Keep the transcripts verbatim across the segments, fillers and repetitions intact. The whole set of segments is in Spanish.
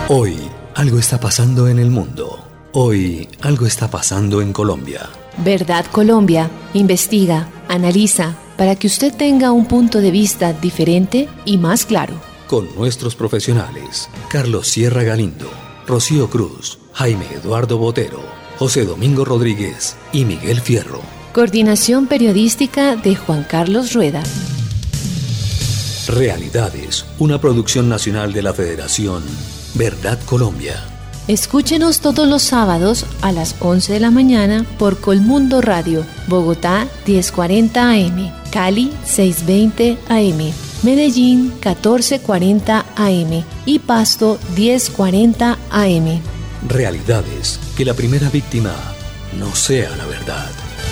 Hoy algo está pasando en el mundo. Hoy algo está pasando en Colombia. Verdad Colombia investiga, analiza, para que usted tenga un punto de vista diferente y más claro. Con nuestros profesionales, Carlos Sierra Galindo, Rocío Cruz, Jaime Eduardo Botero, José Domingo Rodríguez y Miguel Fierro. Coordinación periodística de Juan Carlos Rueda. Realidades, una producción nacional de la Federación Verdad Colombia. Escúchenos todos los sábados a las once de la mañana por Colmundo Radio, Bogotá diez cuarenta A M, Cali seiscientos veinte A M, Medellín catorce cuarenta A M y Pasto diez cuarenta A M. Realidades, que la primera víctima no sea la verdad.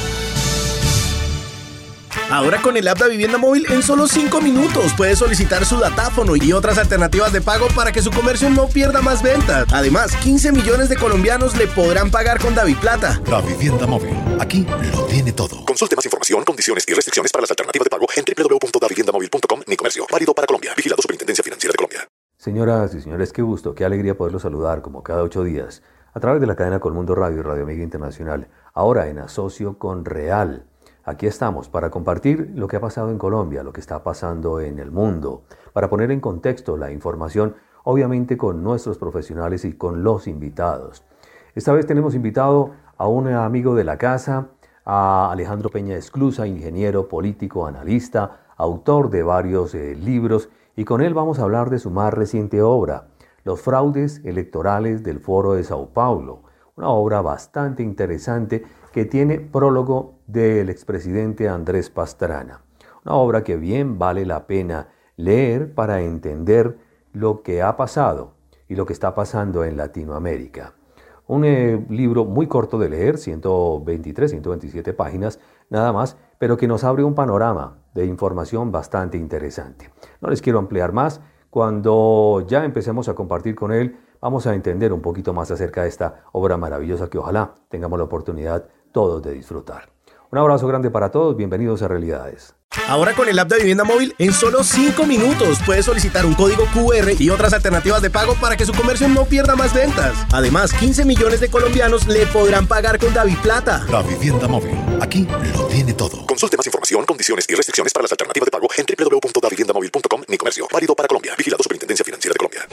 Ahora con el app de Vivienda Móvil en solo cinco minutos puede solicitar su datáfono y otras alternativas de pago para que su comercio no pierda más ventas. Además, quince millones de colombianos le podrán pagar con DaviPlata. La Vivienda Móvil, aquí lo tiene todo. Consulte más información, condiciones y restricciones para las alternativas de pago en doble u doble u doble u punto daviviendamóvil punto com. Mi comercio, válido para Colombia. Vigilado Superintendencia Financiera de Colombia. Señoras y señores, qué gusto, qué alegría poderlos saludar como cada ocho días a través de la cadena Colmundo Radio y Radio Amiga Internacional, ahora en asocio con Real. Aquí estamos para compartir lo que ha pasado en Colombia, lo que está pasando en el mundo, para poner en contexto la información, obviamente con nuestros profesionales y con los invitados. Esta vez tenemos invitado a un amigo de la casa, a Alejandro Peña Esclusa, ingeniero, político, analista, autor de varios eh, libros, y con él vamos a hablar de su más reciente obra, Los fraudes electorales del Foro de Sao Paulo, una obra bastante interesante que tiene prólogo del expresidente Andrés Pastrana. Una obra que bien vale la pena leer para entender lo que ha pasado y lo que está pasando en Latinoamérica. Un eh, libro muy corto de leer, ciento veintitrés, ciento veintisiete páginas, nada más, pero que nos abre un panorama de información bastante interesante. No les quiero ampliar más. Cuando ya empecemos a compartir con él, vamos a entender un poquito más acerca de esta obra maravillosa que ojalá tengamos la oportunidad todos de disfrutar. Un abrazo grande para todos, bienvenidos a Realidades. Ahora con el app de Vivienda Móvil en solo cinco minutos puede solicitar un código Q R y otras alternativas de pago para que su comercio no pierda más ventas. Además, quince millones de colombianos le podrán pagar con DaviPlata. La Vivienda Móvil, aquí lo tiene todo. Consulte más información, condiciones y restricciones para las alternativas de pago en doble u doble u doble u punto daviviendamóvil punto com. Mi comercio, válido para Colombia. Vigilado Superintendencia Financiera de Colombia.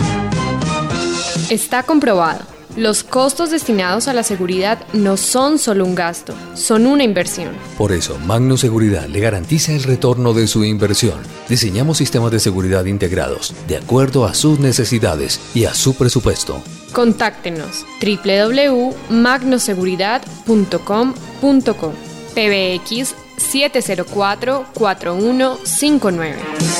Está comprobado. Los costos destinados a la seguridad no son solo un gasto, son una inversión. Por eso, Magno Seguridad le garantiza el retorno de su inversión. Diseñamos sistemas de seguridad integrados, de acuerdo a sus necesidades y a su presupuesto. Contáctenos doble u doble u doble u punto magnoseguridad punto com punto co, P B X siete cero cuatro, cuatro uno cinco nueve.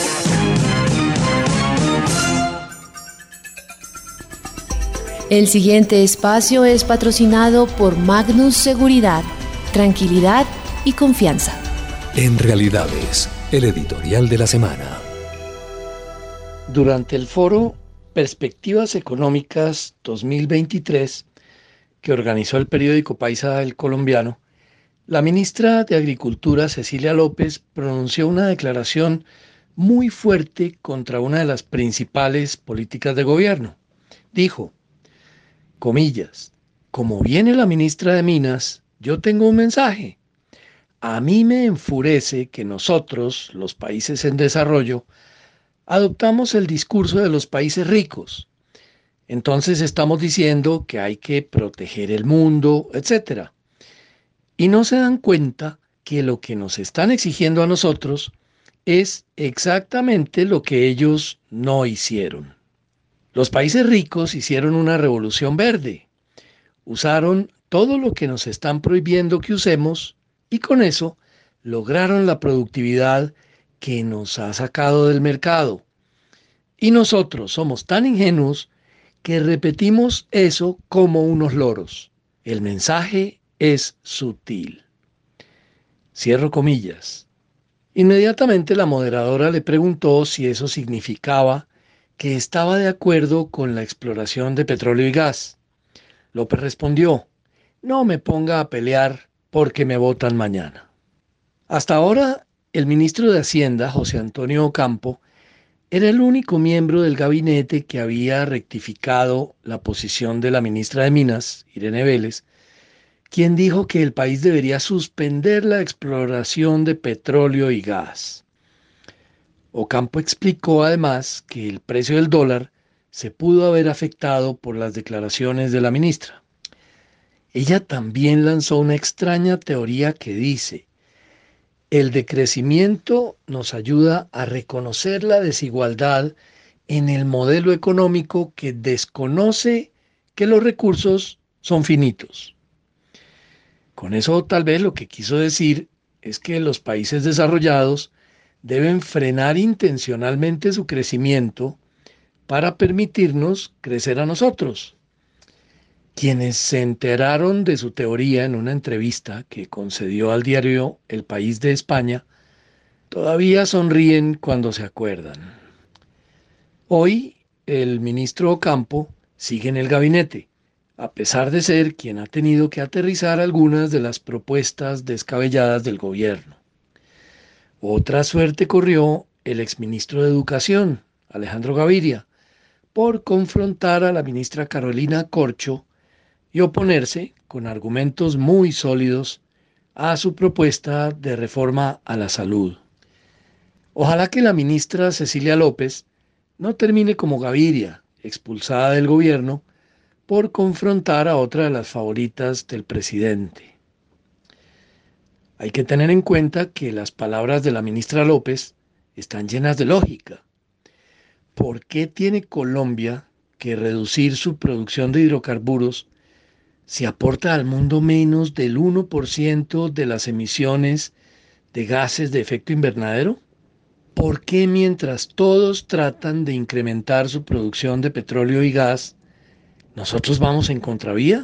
El siguiente espacio es patrocinado por Magnus Seguridad, tranquilidad y confianza. En Realidades, el editorial de la semana. Durante el foro Perspectivas Económicas dos mil veintitrés, que organizó el periódico Paisa El Colombiano, la ministra de Agricultura, Cecilia López, pronunció una declaración muy fuerte contra una de las principales políticas de gobierno. Dijo, comillas, como viene la ministra de Minas, yo tengo un mensaje. A mí me enfurece que nosotros, los países en desarrollo, adoptamos el discurso de los países ricos. Entonces estamos diciendo que hay que proteger el mundo, etcétera. Y no se dan cuenta que lo que nos están exigiendo a nosotros es exactamente lo que ellos no hicieron. Los países ricos hicieron una revolución verde. Usaron todo lo que nos están prohibiendo que usemos y con eso lograron la productividad que nos ha sacado del mercado. Y nosotros somos tan ingenuos que repetimos eso como unos loros. El mensaje es sutil. Cierro comillas. Inmediatamente la moderadora le preguntó si eso significaba que estaba de acuerdo con la exploración de petróleo y gas. López respondió, no me ponga a pelear porque me votan mañana. Hasta ahora, el ministro de Hacienda, José Antonio Ocampo, era el único miembro del gabinete que había rectificado la posición de la ministra de Minas, Irene Vélez, quien dijo que el país debería suspender la exploración de petróleo y gas. Ocampo explicó además que el precio del dólar se pudo haber afectado por las declaraciones de la ministra. Ella también lanzó una extraña teoría que dice: el decrecimiento nos ayuda a reconocer la desigualdad en el modelo económico que desconoce que los recursos son finitos. Con eso tal vez lo que quiso decir es que los países desarrollados deben frenar intencionalmente su crecimiento para permitirnos crecer a nosotros. Quienes se enteraron de su teoría en una entrevista que concedió al diario El País de España, todavía sonríen cuando se acuerdan. Hoy, el ministro Ocampo sigue en el gabinete, a pesar de ser quien ha tenido que aterrizar algunas de las propuestas descabelladas del gobierno. Otra suerte corrió el exministro de Educación, Alejandro Gaviria, por confrontar a la ministra Carolina Corcho y oponerse, con argumentos muy sólidos, a su propuesta de reforma a la salud. Ojalá que la ministra Cecilia López no termine como Gaviria, expulsada del gobierno, por confrontar a otra de las favoritas del presidente. Hay que tener en cuenta que las palabras de la ministra López están llenas de lógica. ¿Por qué tiene Colombia que reducir su producción de hidrocarburos si aporta al mundo menos del uno por ciento de las emisiones de gases de efecto invernadero? ¿Por qué mientras todos tratan de incrementar su producción de petróleo y gas, nosotros vamos en contravía?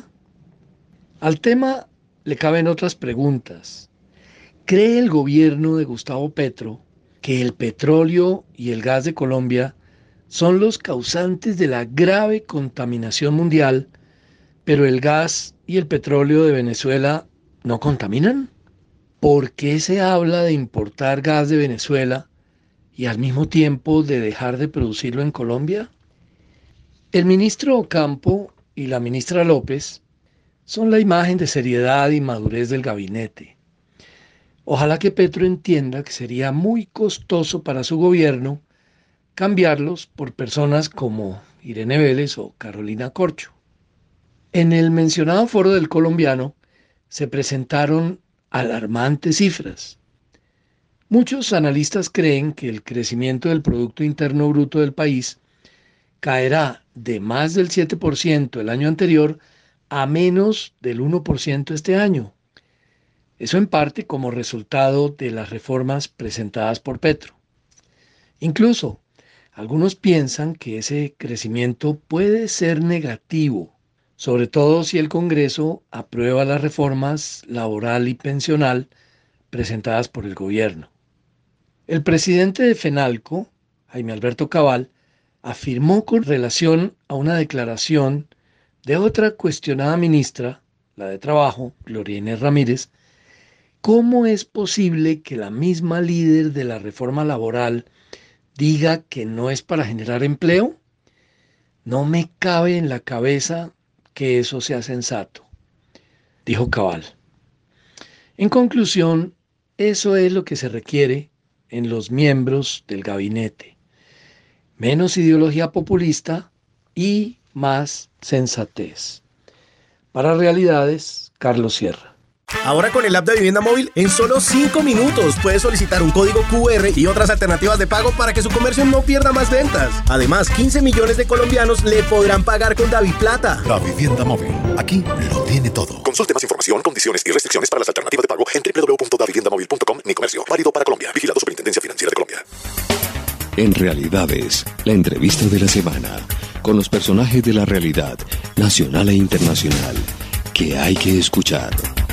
Al tema le caben otras preguntas. ¿Cree el gobierno de Gustavo Petro que el petróleo y el gas de Colombia son los causantes de la grave contaminación mundial, pero el gas y el petróleo de Venezuela no contaminan? ¿Por qué se habla de importar gas de Venezuela y al mismo tiempo de dejar de producirlo en Colombia? El ministro Ocampo y la ministra López son la imagen de seriedad y madurez del gabinete. Ojalá que Petro entienda que sería muy costoso para su gobierno cambiarlos por personas como Irene Vélez o Carolina Corcho. En el mencionado foro del Colombiano se presentaron alarmantes cifras. Muchos analistas creen que el crecimiento del Producto Interno Bruto del país caerá de más del siete por ciento el año anterior a menos del uno por ciento este año. Eso en parte como resultado de las reformas presentadas por Petro. Incluso, algunos piensan que ese crecimiento puede ser negativo, sobre todo si el Congreso aprueba las reformas laboral y pensional presentadas por el gobierno. El presidente de FENALCO, Jaime Alberto Cabal, afirmó con relación a una declaración de otra cuestionada ministra, la de Trabajo, Gloria Inés Ramírez, ¿cómo es posible que la misma líder de la reforma laboral diga que no es para generar empleo? No me cabe en la cabeza que eso sea sensato, dijo Cabal. En conclusión, eso es lo que se requiere en los miembros del gabinete. Menos ideología populista y más sensatez. Para Realidades, Carlos Sierra. Ahora con el app de Vivienda Móvil, en solo cinco minutos puedes solicitar un código Q R y otras alternativas de pago para que su comercio no pierda más ventas. Además, quince millones de colombianos le podrán pagar con DaviPlata. La Vivienda Móvil. Aquí lo tiene todo. Consulte más información, condiciones y restricciones para las alternativas de pago en doble u doble u doble u punto davivienda móvil punto com. Mi comercio. Válido para Colombia. Vigilado Superintendencia Financiera de Colombia. En Realidades, la entrevista de la semana, con los personajes de la realidad, nacional e internacional, que hay que escuchar.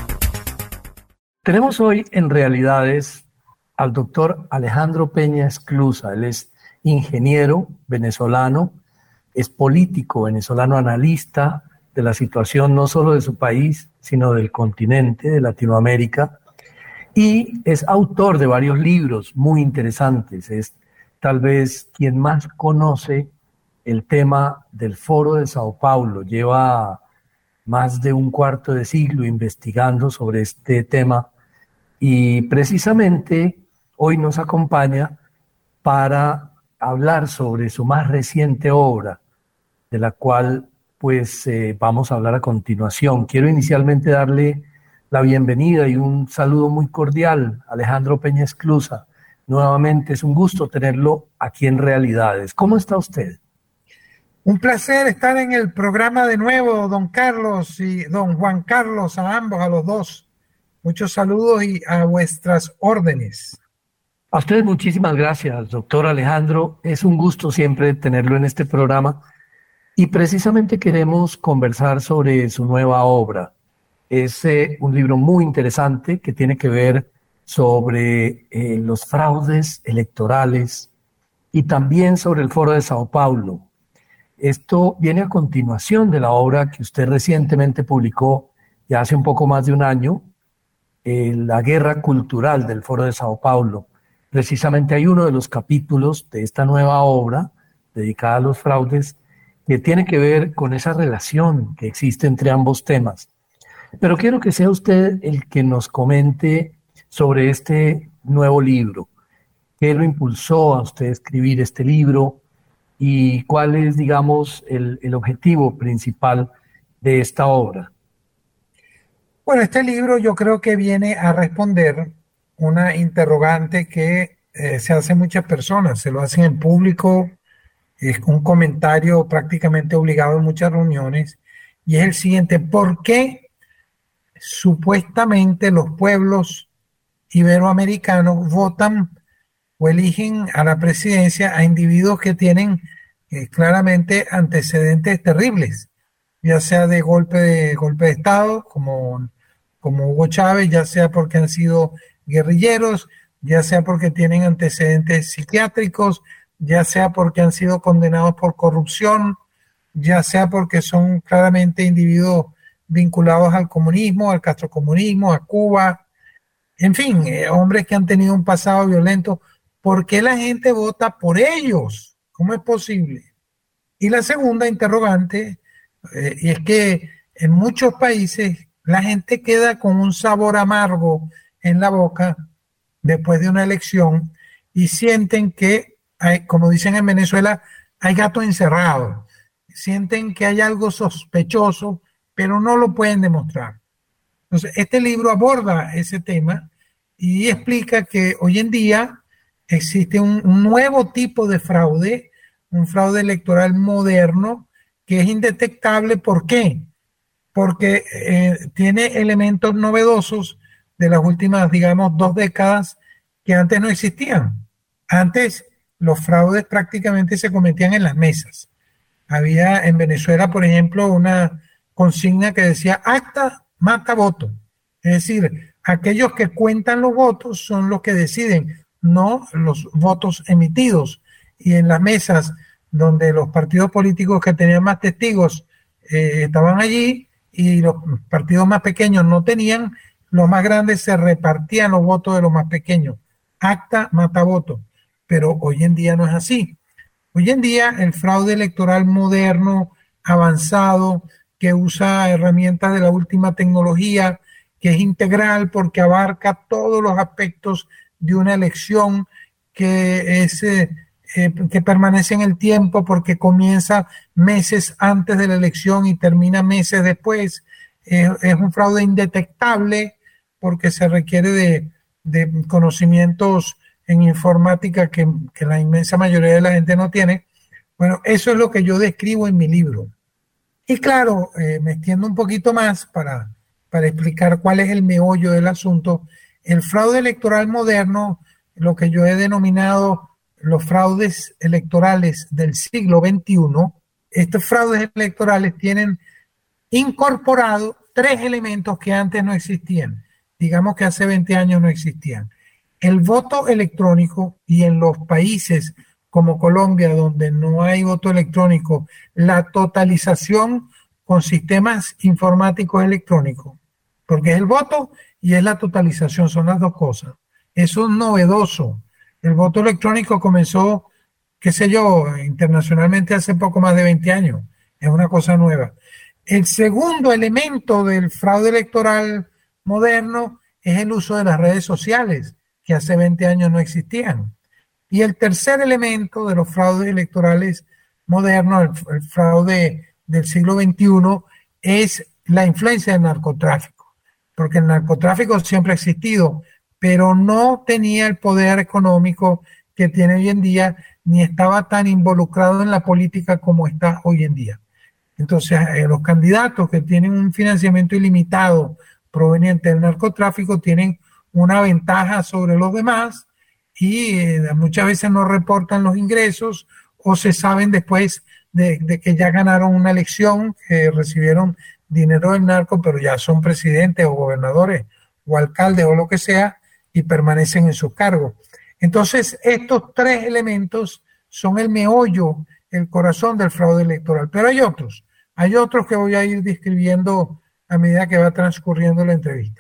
Tenemos hoy en Realidades al doctor Alejandro Peña Esclusa. Él es ingeniero venezolano, es político venezolano, analista de la situación no solo de su país, sino del continente, de Latinoamérica, y es autor de varios libros muy interesantes. Es tal vez quien más conoce el tema del Foro de Sao Paulo. Lleva más de un cuarto de siglo investigando sobre este tema y precisamente hoy nos acompaña para hablar sobre su más reciente obra, de la cual pues eh, vamos a hablar a continuación. Quiero inicialmente darle la bienvenida y un saludo muy cordial a Alejandro Peña Esclusa. Nuevamente es un gusto tenerlo aquí en Realidades. ¿Cómo está usted? Un placer estar en el programa de nuevo, don Carlos y don Juan Carlos, a ambos, a los dos. Muchos saludos y a vuestras órdenes. A ustedes muchísimas gracias, doctor Alejandro. Es un gusto siempre tenerlo en este programa y precisamente queremos conversar sobre su nueva obra. Es eh, un libro muy interesante que tiene que ver sobre eh, los fraudes electorales y también sobre el Foro de Sao Paulo. Esto viene a continuación de la obra que usted recientemente publicó ya hace un poco más de un año, eh, La Guerra Cultural del Foro de Sao Paulo. Precisamente hay uno de los capítulos de esta nueva obra dedicada a los fraudes que tiene que ver con esa relación que existe entre ambos temas. Pero quiero que sea usted el que nos comente sobre este nuevo libro. ¿Qué lo impulsó a usted a escribir este libro? ¿Y cuál es, digamos, el, el objetivo principal de esta obra? Bueno, este libro yo creo que viene a responder una interrogante que eh, se hace muchas personas, se lo hacen en público, es un comentario prácticamente obligado en muchas reuniones, y es el siguiente: ¿por qué supuestamente los pueblos iberoamericanos votan o eligen a la presidencia a individuos que tienen eh, claramente antecedentes terribles, ya sea de golpe de golpe de Estado, como, como Hugo Chávez, ya sea porque han sido guerrilleros, ya sea porque tienen antecedentes psiquiátricos, ya sea porque han sido condenados por corrupción, ya sea porque son claramente individuos vinculados al comunismo, al castrocomunismo, a Cuba, en fin, eh, hombres que han tenido un pasado violento? ¿Por qué la gente vota por ellos? ¿Cómo es posible? Y la segunda interrogante, eh, y es que en muchos países la gente queda con un sabor amargo en la boca después de una elección y sienten que, hay, como dicen en Venezuela, hay gato encerrado. Sienten que hay algo sospechoso, pero no lo pueden demostrar. Entonces, este libro aborda ese tema y explica que hoy en día existe un, un nuevo tipo de fraude, un fraude electoral moderno que es indetectable. ¿Por qué? Porque eh, tiene elementos novedosos de las últimas, digamos, dos décadas que antes no existían. Antes los fraudes prácticamente se cometían en las mesas. Había en Venezuela, por ejemplo, una consigna que decía acta, mata, voto. Es decir, aquellos que cuentan los votos son los que deciden, no los votos emitidos. Y en las mesas donde los partidos políticos que tenían más testigos eh, estaban allí y los partidos más pequeños no tenían, los más grandes se repartían los votos de los más pequeños. Acta, mata, voto. Pero hoy en día no es así. Hoy en día el fraude electoral moderno, avanzado, que usa herramientas de la última tecnología, que es integral porque abarca todos los aspectos de una elección, que es eh, eh, que permanece en el tiempo porque comienza meses antes de la elección y termina meses después. Eh, es un fraude indetectable porque se requiere de, de conocimientos en informática que, que la inmensa mayoría de la gente no tiene. Bueno, eso es lo que yo describo en mi libro. Y claro, eh, me extiendo un poquito más para, para explicar cuál es el meollo del asunto. El fraude electoral moderno, lo que yo he denominado los fraudes electorales del siglo veintiuno, estos fraudes electorales tienen incorporado tres elementos que antes no existían. Digamos que hace veinte años no existían. El voto electrónico, y en los países como Colombia, donde no hay voto electrónico, la totalización con sistemas informáticos electrónicos, porque es el voto y es la totalización, son las dos cosas. Eso es novedoso. El voto electrónico comenzó qué sé yo, internacionalmente hace poco más de veinte años. Es una cosa nueva. El segundo elemento del fraude electoral moderno es el uso de las redes sociales, que hace veinte años no existían. Y el tercer elemento de los fraudes electorales modernos, el, el fraude del siglo veintiuno, es la influencia del narcotráfico, porque el narcotráfico siempre ha existido, pero no tenía el poder económico que tiene hoy en día, ni estaba tan involucrado en la política como está hoy en día. Entonces, eh, los candidatos que tienen un financiamiento ilimitado proveniente del narcotráfico tienen una ventaja sobre los demás y eh, muchas veces no reportan los ingresos o se saben después de, de que ya ganaron una elección, que recibieron dinero del narco, pero ya son presidentes o gobernadores o alcaldes o lo que sea y permanecen en sus cargos. Entonces, estos tres elementos son el meollo, el corazón del fraude electoral. Pero hay otros, hay otros que voy a ir describiendo a medida que va transcurriendo la entrevista.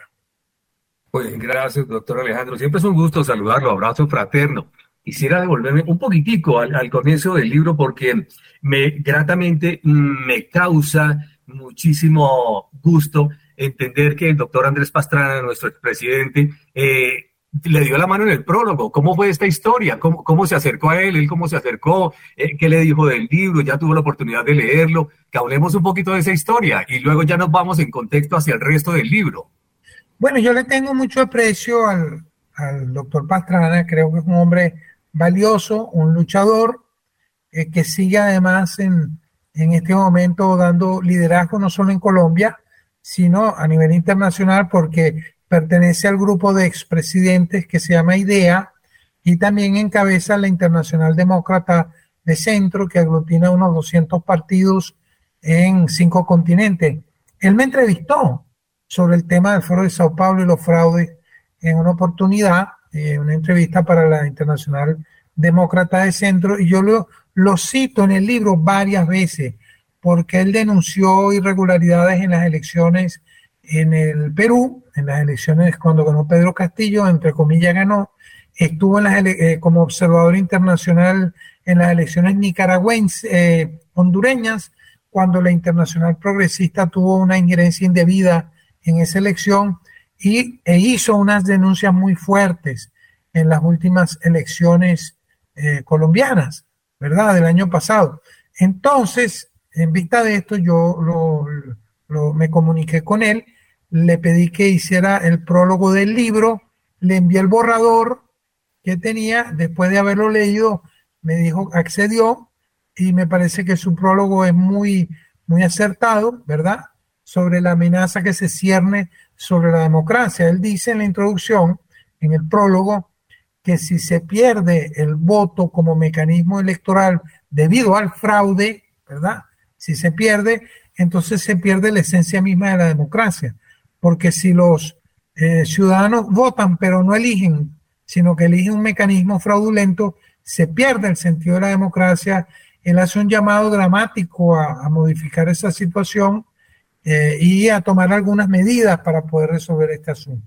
Pues gracias, doctor Alejandro. Siempre es un gusto saludarlo, abrazo fraterno. Quisiera devolverme un poquitico al, al comienzo del libro porque me gratamente me causa muchísimo gusto entender que el doctor Andrés Pastrana, nuestro expresidente, eh, le dio la mano en el prólogo. ¿Cómo fue esta historia? ¿Cómo, cómo se acercó a él? ¿Él cómo se acercó? Eh, ¿Qué le dijo del libro? Ya tuvo la oportunidad de leerlo. Que hablemos un poquito de esa historia y luego ya nos vamos en contexto hacia el resto del libro. Bueno, yo le tengo mucho aprecio al, al doctor Pastrana. Creo que es un hombre valioso, un luchador, eh, que sigue además en, en este momento dando liderazgo no solo en Colombia, sino a nivel internacional, porque pertenece al grupo de expresidentes que se llama IDEA y también encabeza la Internacional Demócrata de Centro, que aglutina unos doscientos partidos en cinco continentes. Él me entrevistó sobre el tema del Foro de Sao Paulo y los fraudes en una oportunidad, eh, una entrevista para la Internacional Demócrata de Centro, y yo lo, lo cito en el libro varias veces, porque él denunció irregularidades en las elecciones en el Perú, en las elecciones cuando ganó Pedro Castillo, entre comillas ganó, estuvo en las eh, como observador internacional en las elecciones nicaragüenses, eh, hondureñas, cuando la Internacional Progresista tuvo una injerencia indebida en esa elección y, e hizo unas denuncias muy fuertes en las últimas elecciones eh, colombianas, ¿verdad?, del año pasado. Entonces, en vista de esto, yo lo, lo, me comuniqué con él, le pedí que hiciera el prólogo del libro, le envié el borrador que tenía, después de haberlo leído, me dijo, accedió, y me parece que su prólogo es muy, muy acertado, ¿verdad?, sobre la amenaza que se cierne sobre la democracia. Él dice en la introducción, en el prólogo, que si se pierde el voto como mecanismo electoral debido al fraude, ¿verdad?, si se pierde, entonces se pierde la esencia misma de la democracia. Porque si los eh, ciudadanos votan pero no eligen, sino que eligen un mecanismo fraudulento, se pierde el sentido de la democracia. Él hace un llamado dramático a, a modificar esa situación eh, y a tomar algunas medidas para poder resolver este asunto.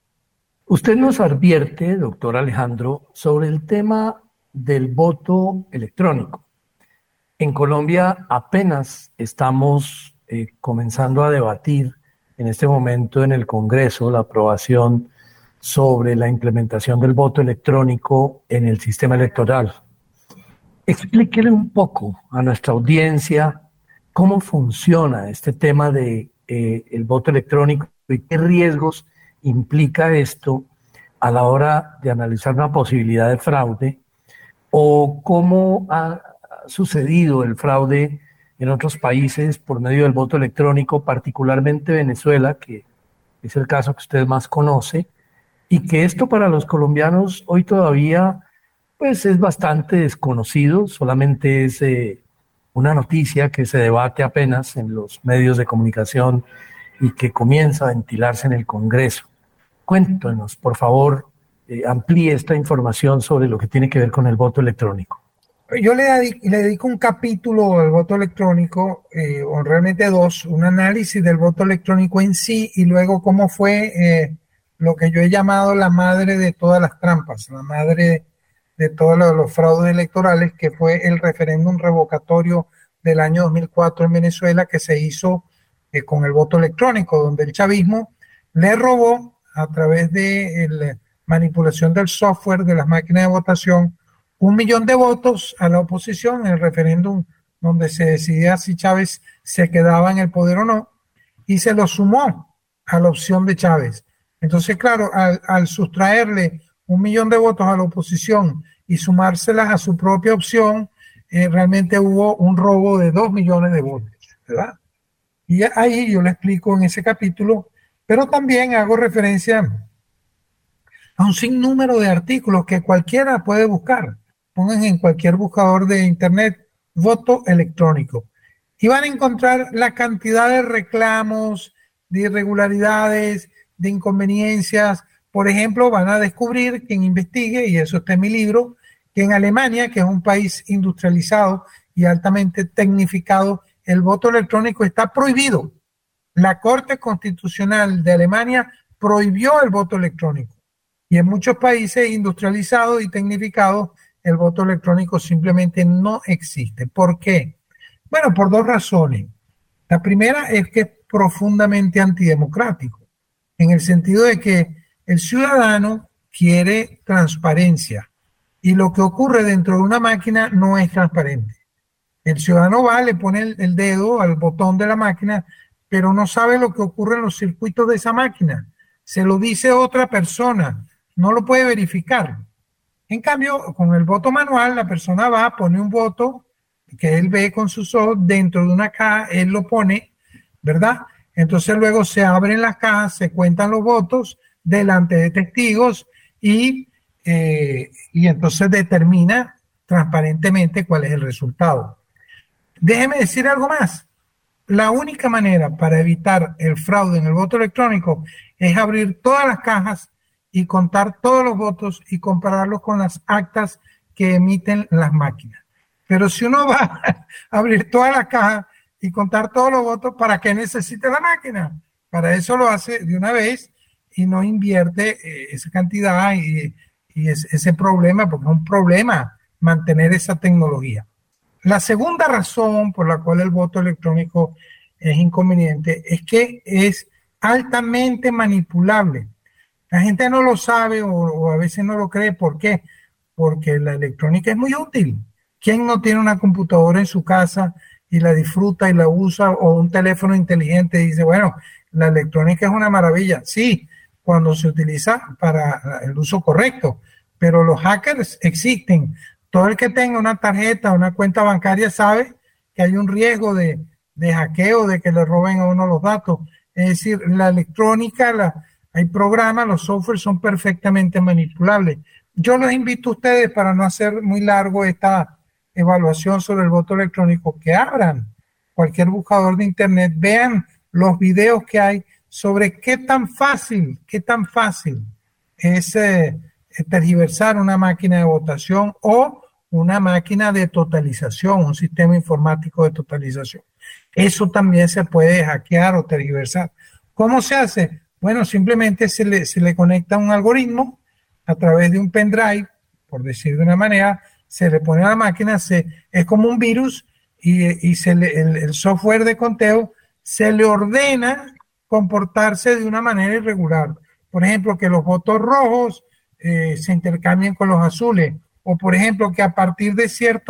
Usted nos advierte, doctor Alejandro, sobre el tema del voto electrónico. En Colombia apenas estamos eh, comenzando a debatir en este momento en el Congreso la aprobación sobre la implementación del voto electrónico en el sistema electoral. Explíquele un poco a nuestra audiencia cómo funciona este tema de eh, el voto electrónico y qué riesgos implica esto a la hora de analizar una posibilidad de fraude, o cómo ha sucedido el fraude en otros países por medio del voto electrónico, particularmente Venezuela, que es el caso que usted más conoce, y que esto para los colombianos hoy todavía pues es bastante desconocido, solamente es eh, una noticia que se debate apenas en los medios de comunicación y que comienza a ventilarse en el Congreso. Cuéntenos, por favor, eh, amplíe esta información sobre lo que tiene que ver con el voto electrónico. Yo le dedico, le dedico un capítulo al voto electrónico, eh, o realmente dos, un análisis del voto electrónico en sí y luego cómo fue eh, lo que yo he llamado la madre de todas las trampas, la madre de todos los, los fraudes electorales, que fue el referéndum revocatorio del año dos mil cuatro en Venezuela, que se hizo eh, con el voto electrónico, donde el chavismo le robó a través de la manipulación del software de las máquinas de votación un millón de votos a la oposición en el referéndum donde se decidía si Chávez se quedaba en el poder o no, y se lo sumó a la opción de Chávez. Entonces, claro, al, al sustraerle un millón de votos a la oposición y sumárselas a su propia opción, eh, realmente hubo un robo de dos millones de votos, ¿verdad? Y ahí yo le explico en ese capítulo, pero también hago referencia a un sinnúmero de artículos que cualquiera puede buscar. Pongan en cualquier buscador de internet voto electrónico y van a encontrar la cantidad de reclamos, de irregularidades, de inconveniencias. Por ejemplo, van a descubrir, quien investigue, y eso está en mi libro, que en Alemania, que es un país industrializado y altamente tecnificado, el voto electrónico está prohibido. La Corte Constitucional de Alemania prohibió el voto electrónico. Y en muchos países industrializados y tecnificados, el voto electrónico simplemente no existe. ¿Por qué? Bueno, por dos razones. La primera es que es profundamente antidemocrático, en el sentido de que el ciudadano quiere transparencia y lo que ocurre dentro de una máquina no es transparente. El ciudadano va, le pone el, el dedo al botón de la máquina, pero no sabe lo que ocurre en los circuitos de esa máquina. Se lo dice otra persona, no lo puede verificar. En cambio, con el voto manual, la persona va, pone un voto que él ve con sus ojos dentro de una caja, él lo pone, ¿verdad? Entonces luego se abren las cajas, se cuentan los votos delante de testigos y, eh, y entonces determina transparentemente cuál es el resultado. Déjeme decir algo más. La única manera para evitar el fraude en el voto electrónico es abrir todas las cajas y contar todos los votos y compararlos con las actas que emiten las máquinas. Pero si uno va a abrir todas las cajas y contar todos los votos, ¿para qué necesita la máquina? Para eso lo hace de una vez y no invierte eh, esa cantidad y, y es, ese problema, porque es un problema mantener esa tecnología. La segunda razón por la cual el voto electrónico es inconveniente es que es altamente manipulable. La gente no lo sabe o, o a veces no lo cree. ¿Por qué? Porque la electrónica es muy útil. ¿Quién no tiene una computadora en su casa y la disfruta y la usa, o un teléfono inteligente y dice, bueno, la electrónica es una maravilla? Sí, cuando se utiliza para el uso correcto, pero los hackers existen. Todo el que tenga una tarjeta, una cuenta bancaria sabe que hay un riesgo de, de hackeo, de que le roben a uno los datos. Es decir, la electrónica, la, hay programas, los softwares son perfectamente manipulables. Yo los invito a ustedes, para no hacer muy largo esta evaluación sobre el voto electrónico, que abran cualquier buscador de internet, vean los videos que hay sobre qué tan fácil, qué tan fácil es eh, tergiversar una máquina de votación o una máquina de totalización, un sistema informático de totalización. Eso también se puede hackear o tergiversar. ¿Cómo se hace? Bueno, simplemente se le, se le conecta un algoritmo a través de un pendrive, por decir de una manera, se le pone a la máquina, se, es como un virus y, y se le, el, el software de conteo se le ordena comportarse de una manera irregular. Por ejemplo, que los votos rojos eh, se intercambien con los azules, o por ejemplo, que a partir de cierta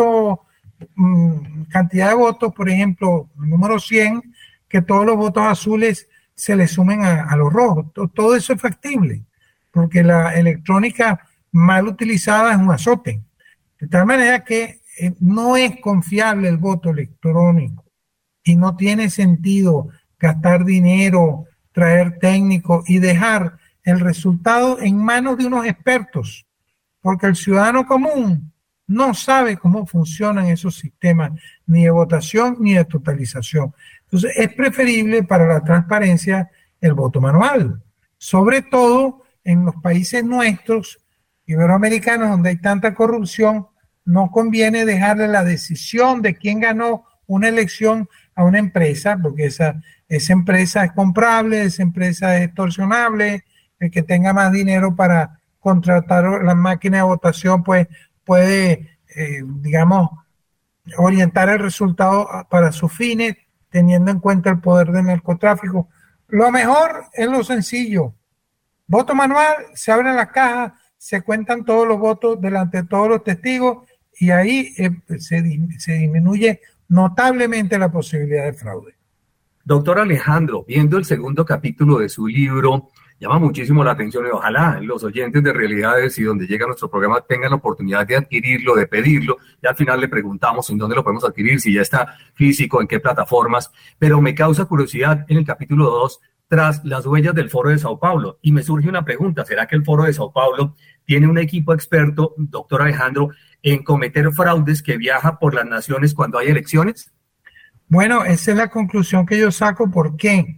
um, cantidad de votos, por ejemplo, el número cien, que todos los votos azules se le sumen a, a los rojos. Todo, todo eso es factible, porque la electrónica mal utilizada es un azote. De tal manera que eh, no es confiable el voto electrónico y no tiene sentido gastar dinero, traer técnicos y dejar el resultado en manos de unos expertos, porque el ciudadano común no sabe cómo funcionan esos sistemas, ni de votación ni de totalización. Entonces es preferible para la transparencia el voto manual, sobre todo en los países nuestros, iberoamericanos, donde hay tanta corrupción. No conviene dejarle la decisión de quién ganó una elección a una empresa, porque esa, esa empresa es comprable, esa empresa es extorsionable. El que tenga más dinero para contratar la máquina de votación, pues puede, eh, digamos, orientar el resultado para sus fines, teniendo en cuenta el poder del narcotráfico. Lo mejor es lo sencillo. Voto manual, se abren las cajas, se cuentan todos los votos delante de todos los testigos y ahí eh, se, se disminuye notablemente la posibilidad de fraude. Doctor Alejandro, viendo el segundo capítulo de su libro, llama muchísimo la atención y ojalá los oyentes de Realidades y donde llega nuestro programa tengan la oportunidad de adquirirlo, de pedirlo. Y al final le preguntamos en dónde lo podemos adquirir, si ya está físico, en qué plataformas. Pero me causa curiosidad en el capítulo dos, tras las huellas del Foro de Sao Paulo. Y me surge una pregunta, ¿será que el Foro de Sao Paulo tiene un equipo experto, doctor Alejandro, en cometer fraudes que viaja por las naciones cuando hay elecciones? Bueno, esa es la conclusión que yo saco. ¿Por qué?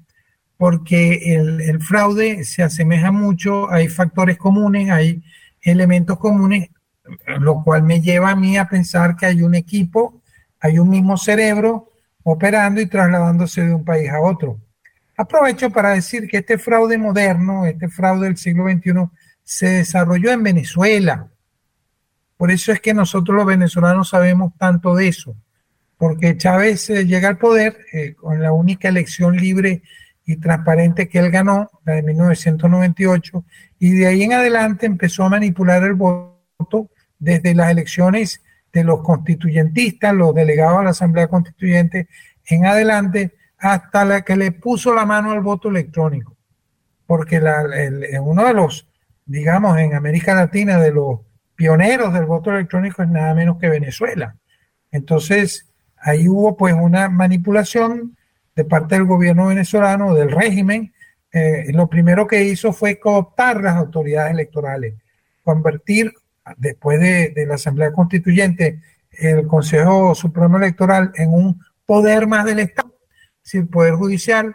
Porque el, el fraude se asemeja mucho, hay factores comunes, hay elementos comunes, lo cual me lleva a mí a pensar que hay un equipo, hay un mismo cerebro operando y trasladándose de un país a otro. Aprovecho para decir que este fraude moderno, este fraude del siglo veintiuno, se desarrolló en Venezuela. Por eso es que nosotros los venezolanos sabemos tanto de eso, porque Chávez eh, llega al poder eh, con la única elección libre y transparente que él ganó, la de mil novecientos noventa y ocho, y de ahí en adelante empezó a manipular el voto desde las elecciones de los constituyentistas, los delegados a la Asamblea Constituyente, en adelante, hasta la que le puso la mano al voto electrónico. Porque la, el, uno de los, digamos, en América Latina, de los pioneros del voto electrónico es nada menos que Venezuela. Entonces, ahí hubo pues una manipulación de parte del gobierno venezolano, del régimen. Eh, lo primero que hizo fue cooptar las autoridades electorales, convertir, después de, de la Asamblea Constituyente, el Consejo Supremo Electoral en un poder más del Estado, es decir, el Poder Judicial,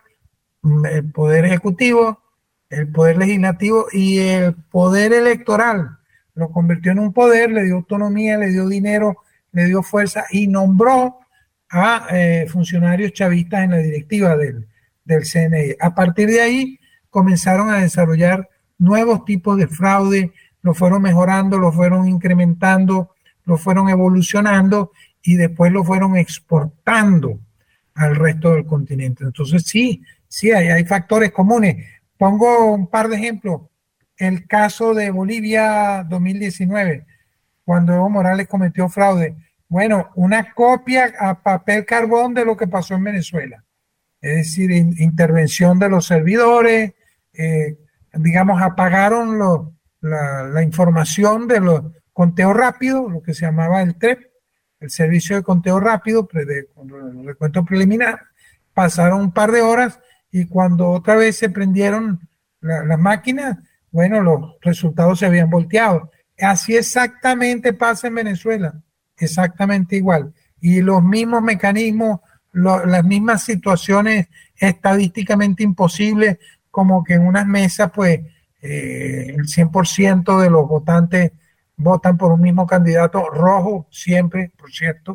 el Poder Ejecutivo, el Poder Legislativo y el Poder Electoral. Lo convirtió en un poder, le dio autonomía, le dio dinero, le dio fuerza y nombró a eh, funcionarios chavistas en la directiva del, del C N E. A partir de ahí comenzaron a desarrollar nuevos tipos de fraude, lo fueron mejorando, lo fueron incrementando, lo fueron evolucionando y después lo fueron exportando al resto del continente. Entonces sí, sí hay, hay factores comunes. Pongo un par de ejemplos. El caso de Bolivia dos mil diecinueve, cuando Evo Morales cometió fraude. Bueno, una copia a papel carbón de lo que pasó en Venezuela. Es decir, in, intervención de los servidores, eh, digamos, apagaron lo, la, la información de los conteos rápidos, lo que se llamaba el T R E P, el servicio de conteo rápido, pre, de, el recuento preliminar. Pasaron un par de horas y cuando otra vez se prendieron las la máquinas, bueno, los resultados se habían volteado. Así exactamente pasa en Venezuela. Exactamente igual. Y los mismos mecanismos, lo, las mismas situaciones estadísticamente imposibles, como que en unas mesas, pues, eh, el cien por ciento de los votantes votan por un mismo candidato, rojo siempre, por cierto,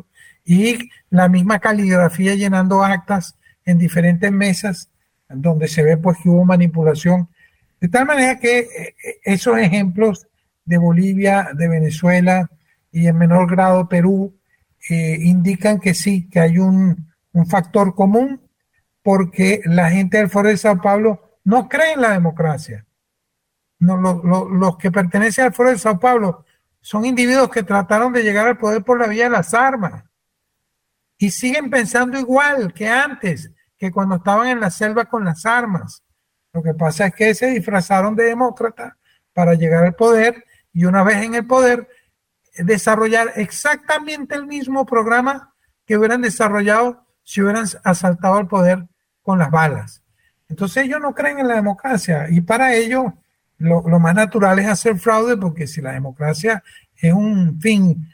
y la misma caligrafía llenando actas en diferentes mesas, donde se ve, pues, que hubo manipulación. De tal manera que eh, esos ejemplos de Bolivia, de Venezuela, y en menor grado Perú, eh, indican que sí, que hay un, un factor común, porque la gente del Foro de Sao Paulo no cree en la democracia. No, lo, lo, los que pertenecen al Foro de Sao Paulo son individuos que trataron de llegar al poder por la vía de las armas y siguen pensando igual que antes, que cuando estaban en la selva con las armas. Lo que pasa es que se disfrazaron de demócratas para llegar al poder y una vez en el poder desarrollar exactamente el mismo programa que hubieran desarrollado si hubieran asaltado al poder con las balas. Entonces ellos no creen en la democracia y para ellos lo, lo más natural es hacer fraude, porque si la democracia es un fin,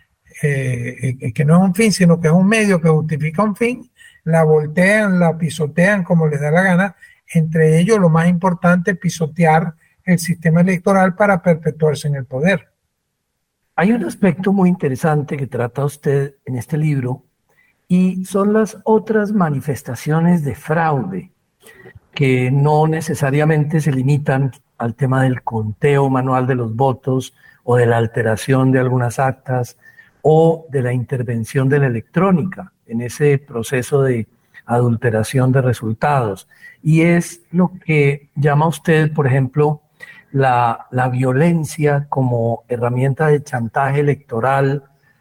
eh, que no es un fin, sino que es un medio que justifica un fin, la voltean, la pisotean como les da la gana. Entre ellos lo más importante es pisotear el sistema electoral para perpetuarse en el poder. Hay un aspecto muy interesante que trata usted en este libro y son las otras manifestaciones de fraude que no necesariamente se limitan al tema del conteo manual de los votos o de la alteración de algunas actas o de la intervención de la electrónica en ese proceso de adulteración de resultados. Y es lo que llama usted, por ejemplo, la, la violencia como herramienta de chantaje electoral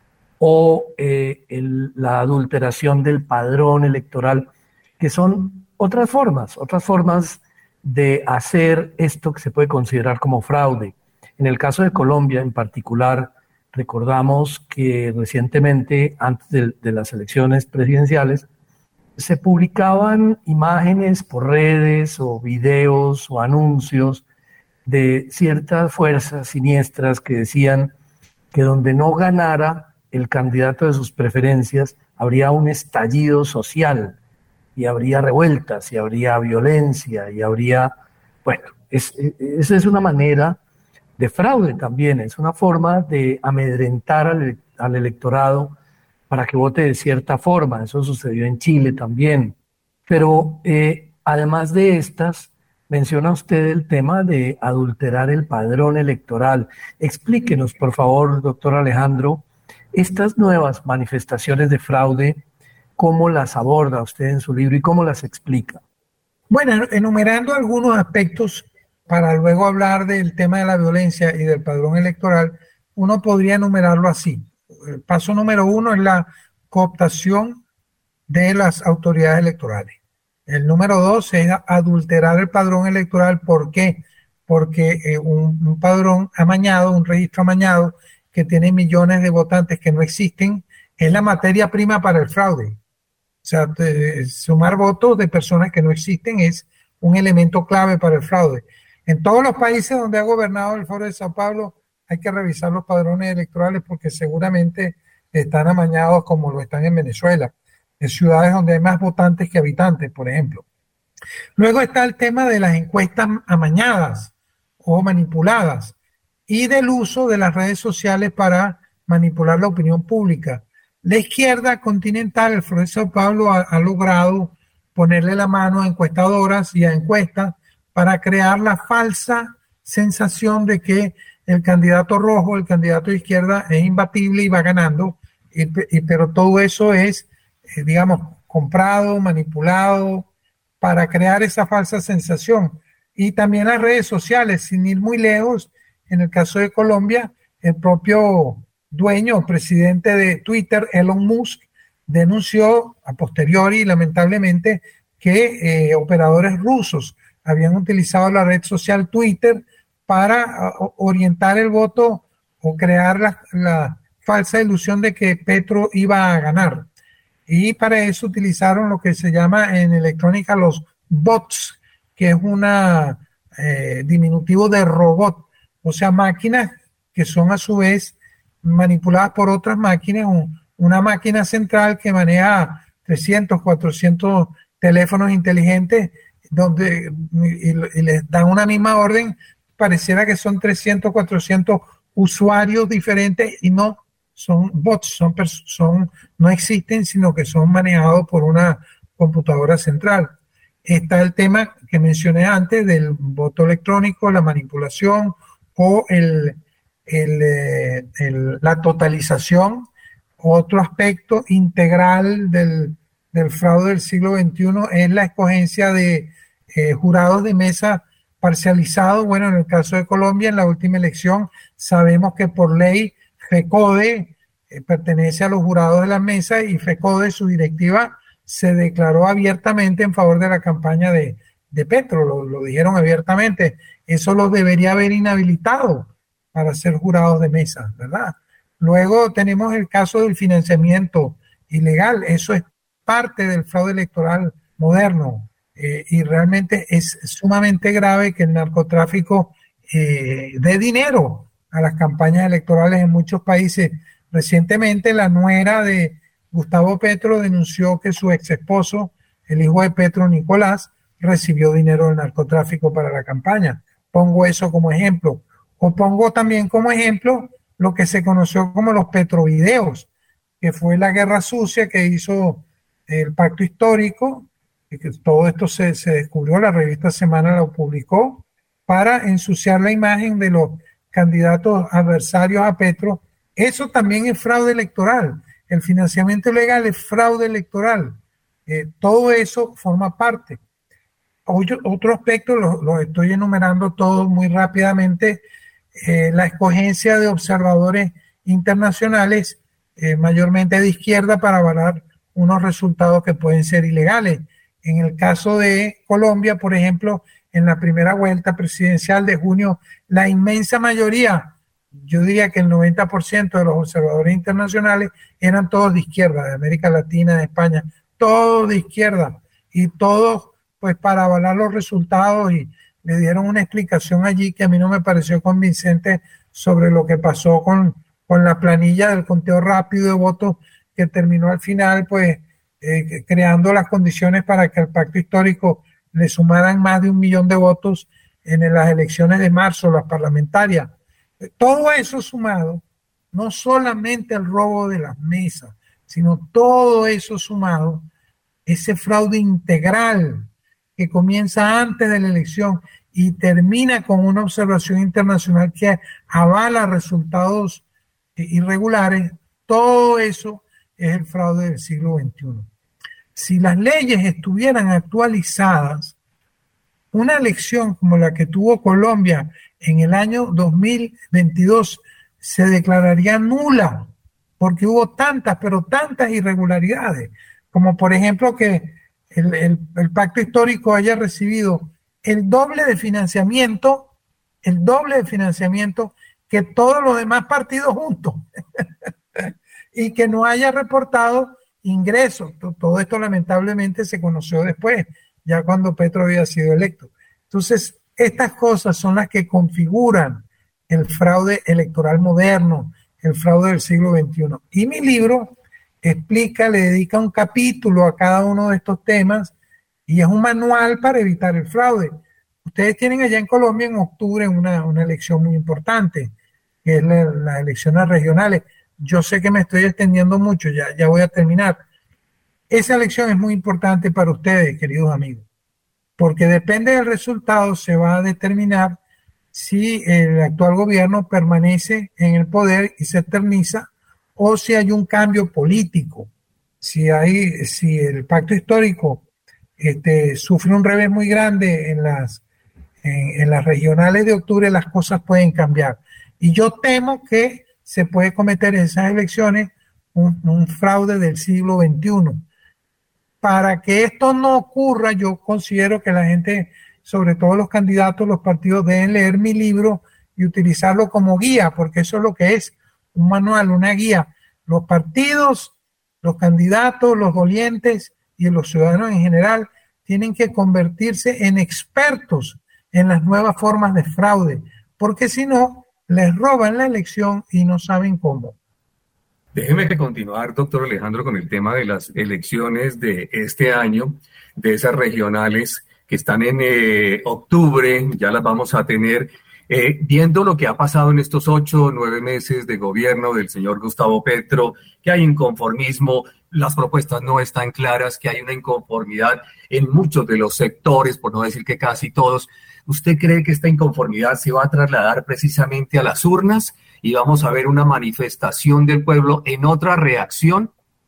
o eh, el, la adulteración del padrón electoral, que son otras formas, otras formas de hacer esto que se puede considerar como fraude. En el caso de Colombia en particular, recordamos que recientemente, antes de, de las elecciones presidenciales, se publicaban imágenes por redes o videos o anuncios de ciertas fuerzas siniestras que decían que donde no ganara el candidato de sus preferencias, habría un estallido social y habría revueltas y habría violencia y habría, bueno, es, es, es una manera de fraude también, es una forma de amedrentar al, al electorado para que vote de cierta forma. Eso sucedió en Chile también. Pero eh, además de estas, menciona usted el tema de adulterar el padrón electoral. Explíquenos, por favor, doctor Alejandro, estas nuevas manifestaciones de fraude, ¿cómo las aborda usted en su libro y cómo las explica? Bueno, enumerando algunos aspectos para luego hablar del tema de la violencia y del padrón electoral, uno podría enumerarlo así. El paso número uno es la cooptación de las autoridades electorales. El número dos es adulterar el padrón electoral. ¿Por qué? Porque eh, un, un padrón amañado, un registro amañado que tiene millones de votantes que no existen, es la materia prima para el fraude. O sea, de, sumar votos de personas que no existen es un elemento clave para el fraude. En todos los países donde ha gobernado el Foro de Sao Paulo, hay que revisar los padrones electorales porque seguramente están amañados como lo están en Venezuela, en ciudades donde hay más votantes que habitantes, por ejemplo. Luego está el tema de las encuestas amañadas o manipuladas y del uso de las redes sociales para manipular la opinión pública. La izquierda continental, el Foro de Sao Paulo, ha, ha logrado ponerle la mano a encuestadoras y a encuestas para crear la falsa sensación de que el candidato rojo, el candidato de izquierda es imbatible y va ganando, y, y, pero todo eso es, eh, digamos, comprado, manipulado para crear esa falsa sensación. Y también las redes sociales, sin ir muy lejos, en el caso de Colombia, el propio dueño o presidente de Twitter, Elon Musk, denunció a posteriori, lamentablemente, que eh, operadores rusos habían utilizado la red social Twitter para uh, orientar el voto o crear la, la falsa ilusión de que Petro iba a ganar. Y para eso utilizaron lo que se llama en electrónica los bots, que es un eh, diminutivo de robot, o sea, máquinas que son a su vez manipuladas por otras máquinas, un, una máquina central que maneja trescientos, cuatrocientos teléfonos inteligentes donde y, y les dan una misma orden. Pareciera que son trescientos, cuatrocientos usuarios diferentes y no, son bots, son, son no existen, sino que son manejados por una computadora central. Está el tema que mencioné antes del voto electrónico, la manipulación o el, el, el, la totalización. Otro aspecto integral del, del fraude del siglo veintiuno es la escogencia de eh, jurados de mesa parcializados. Bueno, en el caso de Colombia, en la última elección, sabemos que por ley FECODE eh, pertenece a los jurados de la mesa y FECODE, su directiva, se declaró abiertamente en favor de la campaña de, de Petro, lo, lo dijeron abiertamente. Eso los debería haber inhabilitado para ser jurados de mesa, ¿verdad? Luego tenemos el caso del financiamiento ilegal. Eso es parte del fraude electoral moderno eh, y realmente es sumamente grave que el narcotráfico eh, dé dinero a las campañas electorales en muchos países. Recientemente la nuera de Gustavo Petro denunció que su ex esposo, el hijo de Petro, Nicolás, recibió dinero del narcotráfico para la campaña. Pongo eso como ejemplo. O pongo también como ejemplo lo que se conoció como los petrovideos, que fue la guerra sucia que hizo el Pacto Histórico, y que todo esto se, se descubrió, la revista Semana lo publicó, para ensuciar la imagen de los candidatos adversarios a Petro, eso también es fraude electoral. El financiamiento ilegal es fraude electoral. Eh, todo eso forma parte. Otro, otro aspecto, los lo estoy enumerando todos muy rápidamente, eh, la escogencia de observadores internacionales, eh, mayormente de izquierda, para avalar unos resultados que pueden ser ilegales. En el caso de Colombia, por ejemplo, en la primera vuelta presidencial de junio, la inmensa mayoría, yo diría que el noventa por ciento de los observadores internacionales eran todos de izquierda, de América Latina, de España, todos de izquierda, y todos pues para avalar los resultados, y le dieron una explicación allí que a mí no me pareció convincente sobre lo que pasó con, con la planilla del conteo rápido de votos, que terminó al final pues eh, creando las condiciones para que al pacto histórico le sumaran más de un millón de votos en las elecciones de marzo, las parlamentarias. Todo eso sumado, no solamente el robo de las mesas, sino todo eso sumado, ese fraude integral que comienza antes de la elección y termina con una observación internacional que avala resultados irregulares, todo eso es el fraude del siglo veintiuno. Si las leyes estuvieran actualizadas, una elección como la que tuvo Colombia en el año dos mil veintidós se declararía nula, porque hubo tantas, pero tantas irregularidades, como por ejemplo que el, el, el pacto histórico haya recibido el doble de financiamiento, el doble de financiamiento que todos los demás partidos juntos, y que no haya reportado ingresos. Todo esto lamentablemente se conoció después, ya cuando Petro había sido electo. Entonces, estas cosas son las que configuran el fraude electoral moderno, el fraude del siglo veintiuno. Y mi libro explica, le dedica un capítulo a cada uno de estos temas, y es un manual para evitar el fraude. Ustedes tienen allá en Colombia en octubre una, una elección muy importante, que es la, las elecciones regionales. Yo sé que me estoy extendiendo mucho, ya, ya voy a terminar. Esa elección es muy importante para ustedes, queridos amigos, porque depende del resultado, se va a determinar si el actual gobierno permanece en el poder y se eterniza, o si hay un cambio político. Si, hay, si el pacto histórico este, sufre un revés muy grande en las, en, en las regionales de octubre, las cosas pueden cambiar. Y yo temo que se puede cometer en esas elecciones un, un fraude del siglo veintiuno. Para que esto no ocurra, yo considero que la gente, sobre todo los candidatos, los partidos, deben leer mi libro y utilizarlo como guía, porque eso es lo que es, un manual, una guía. Los partidos, los candidatos, los dolientes y los ciudadanos en general tienen que convertirse en expertos en las nuevas formas de fraude, porque si no, les roban la elección y no saben cómo. Déjeme que continuar, doctor Alejandro, con el tema de las elecciones de este año, de esas regionales que están en eh, octubre, ya las vamos a tener. Eh, viendo lo que ha pasado en estos ocho o nueve meses de gobierno del señor Gustavo Petro, que hay inconformismo, las propuestas no están claras, que hay una inconformidad en muchos de los sectores, por no decir que casi todos. ¿Usted cree que esta inconformidad se va a trasladar precisamente a las urnas y vamos a ver una manifestación del pueblo en otra reacción?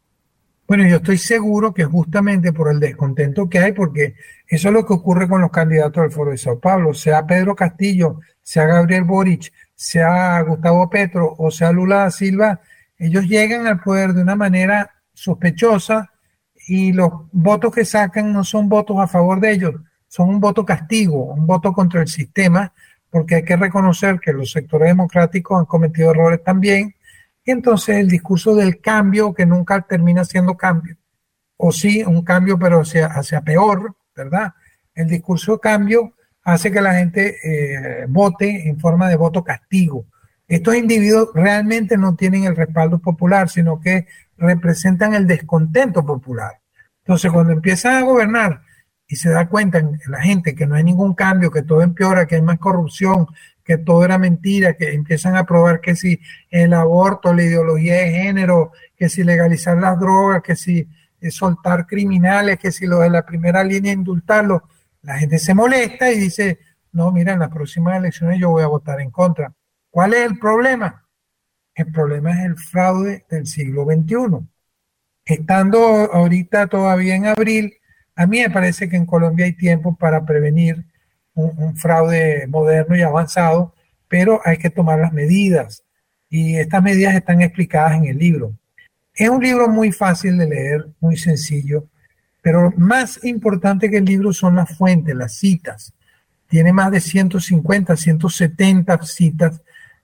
Bueno, yo estoy seguro que justamente por el descontento que hay, porque eso es lo que ocurre con los candidatos del Foro de Sao Paulo, sea Pedro Castillo, sea Gabriel Boric, sea Gustavo Petro o sea Lula da Silva, ellos llegan al poder de una manera sospechosa y los votos que sacan no son votos a favor de ellos, son un voto castigo, un voto contra el sistema, porque hay que reconocer que los sectores democráticos han cometido errores también. Y entonces el discurso del cambio, que nunca termina siendo cambio, o sí, un cambio pero hacia, hacia peor, ¿verdad? El discurso de cambio hace que la gente eh, vote en forma de voto castigo. Estos individuos realmente no tienen el respaldo popular, sino que representan el descontento popular. Entonces, cuando empiezan a gobernar y se da cuenta la gente que no hay ningún cambio, que todo empeora, que hay más corrupción, que todo era mentira, que empiezan a probar que si el aborto, la ideología de género, que si legalizar las drogas, que si soltar criminales, que si lo de la primera línea indultarlos, la gente se molesta y dice, no, mira, en las próximas elecciones yo voy a votar en contra. ¿Cuál es el problema? El problema es el fraude del siglo veintiuno. Estando ahorita todavía en abril, a mí me parece que en Colombia hay tiempo para prevenir un, un fraude moderno y avanzado, pero hay que tomar las medidas. Y estas medidas están explicadas en el libro. Es un libro muy fácil de leer, muy sencillo, pero más importante que el libro son las fuentes, las citas. Tiene más de ciento cincuenta, ciento setenta citas.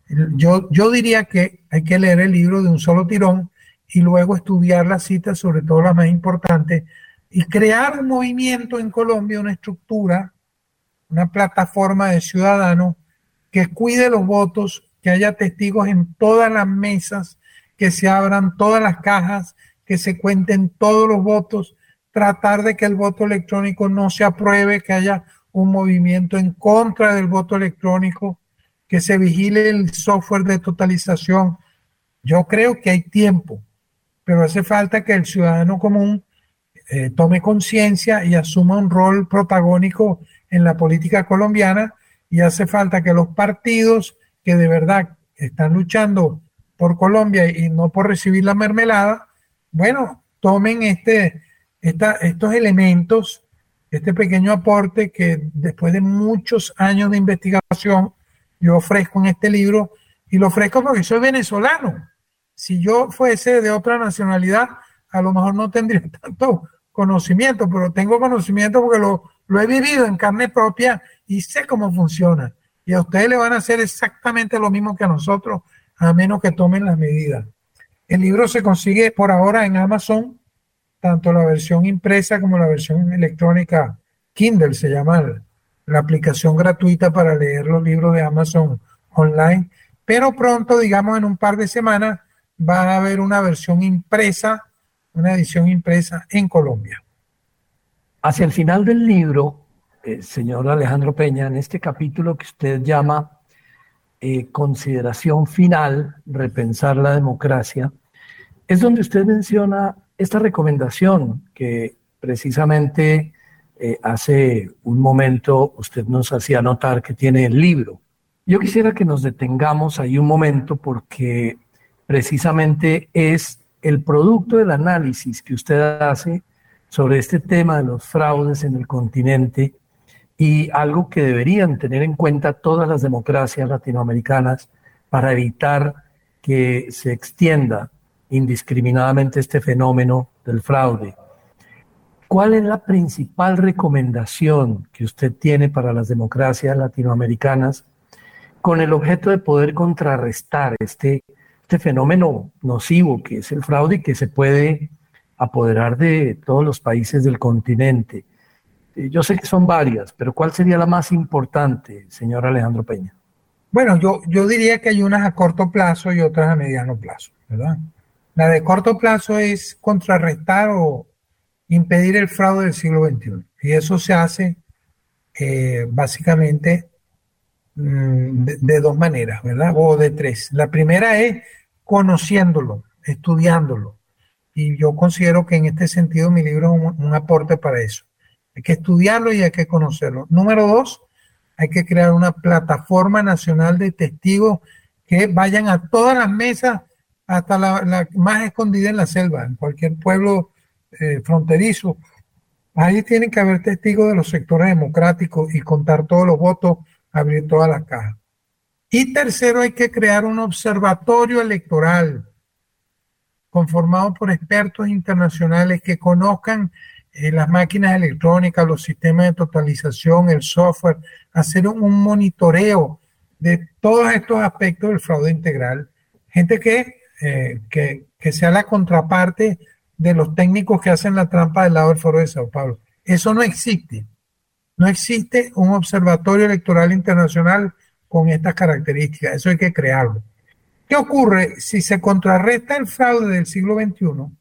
Yo, yo diría que hay que leer el libro de un solo tirón y luego estudiar las citas, sobre todo las más importantes, y crear un movimiento en Colombia, una estructura, una plataforma de ciudadanos que cuide los votos, que haya testigos en todas las mesas, que se abran todas las cajas, que se cuenten todos los votos, tratar de que el voto electrónico no se apruebe, que haya un movimiento en contra del voto electrónico, que se vigile el software de totalización. Yo creo que hay tiempo, pero hace falta que el ciudadano común eh, tome conciencia y asuma un rol protagónico en la política colombiana, y hace falta que los partidos que de verdad están luchando por Colombia y no por recibir la mermelada, bueno, tomen este, esta, estos elementos, este pequeño aporte que después de muchos años de investigación yo ofrezco en este libro, y lo ofrezco porque soy venezolano. Si yo fuese de otra nacionalidad, a lo mejor no tendría tanto conocimiento, pero tengo conocimiento porque lo, lo he vivido en carne propia y sé cómo funciona. Y a ustedes le van a hacer exactamente lo mismo que a nosotros, a menos que tomen las medidas. El libro se consigue por ahora en Amazon, tanto la versión impresa como la versión electrónica. Kindle se llama la aplicación gratuita para leer los libros de Amazon online, pero pronto, digamos en un par de semanas, va a haber una versión impresa, una edición impresa en Colombia. Hacia el final del libro, eh, señor Alejandro Peña, en este capítulo que usted llama eh, Consideración Final, Repensar la Democracia, es donde usted menciona esta recomendación que precisamente eh, hace un momento usted nos hacía notar que tiene el libro. Yo quisiera que nos detengamos ahí un momento porque precisamente es el producto del análisis que usted hace sobre este tema de los fraudes en el continente y algo que deberían tener en cuenta todas las democracias latinoamericanas para evitar que se extienda indiscriminadamente este fenómeno del fraude. ¿Cuál es la principal recomendación que usted tiene para las democracias latinoamericanas con el objeto de poder contrarrestar este, este fenómeno nocivo que es el fraude y que se puede apoderar de todos los países del continente? Yo sé que son varias, pero ¿cuál sería la más importante, señor Alejandro Peña? Bueno, yo, yo diría que hay unas a corto plazo y otras a mediano plazo, ¿verdad? La de corto plazo es contrarrestar o impedir el fraude del siglo veintiuno. Y eso se hace eh, básicamente mmm, de, de dos maneras, ¿verdad? O de tres. La primera es conociéndolo, estudiándolo. Y yo considero que en este sentido mi libro es un, un aporte para eso. Hay que estudiarlo y hay que conocerlo. Número dos, hay que crear una plataforma nacional de testigos que vayan a todas las mesas, hasta la, la más escondida en la selva, en cualquier pueblo eh, fronterizo. Ahí tienen que haber testigos de los sectores democráticos y contar todos los votos, abrir todas las cajas. Y tercero, hay que crear un observatorio electoral conformado por expertos internacionales que conozcan eh, las máquinas electrónicas, los sistemas de totalización, el software, hacer un, un monitoreo de todos estos aspectos del fraude integral. Gente que Eh, que, que sea la contraparte de los técnicos que hacen la trampa del lado del Foro de Sao Paulo. Eso no existe. No existe un observatorio electoral internacional con estas características. Eso hay que crearlo. ¿Qué ocurre si se contrarresta el fraude del siglo veintiuno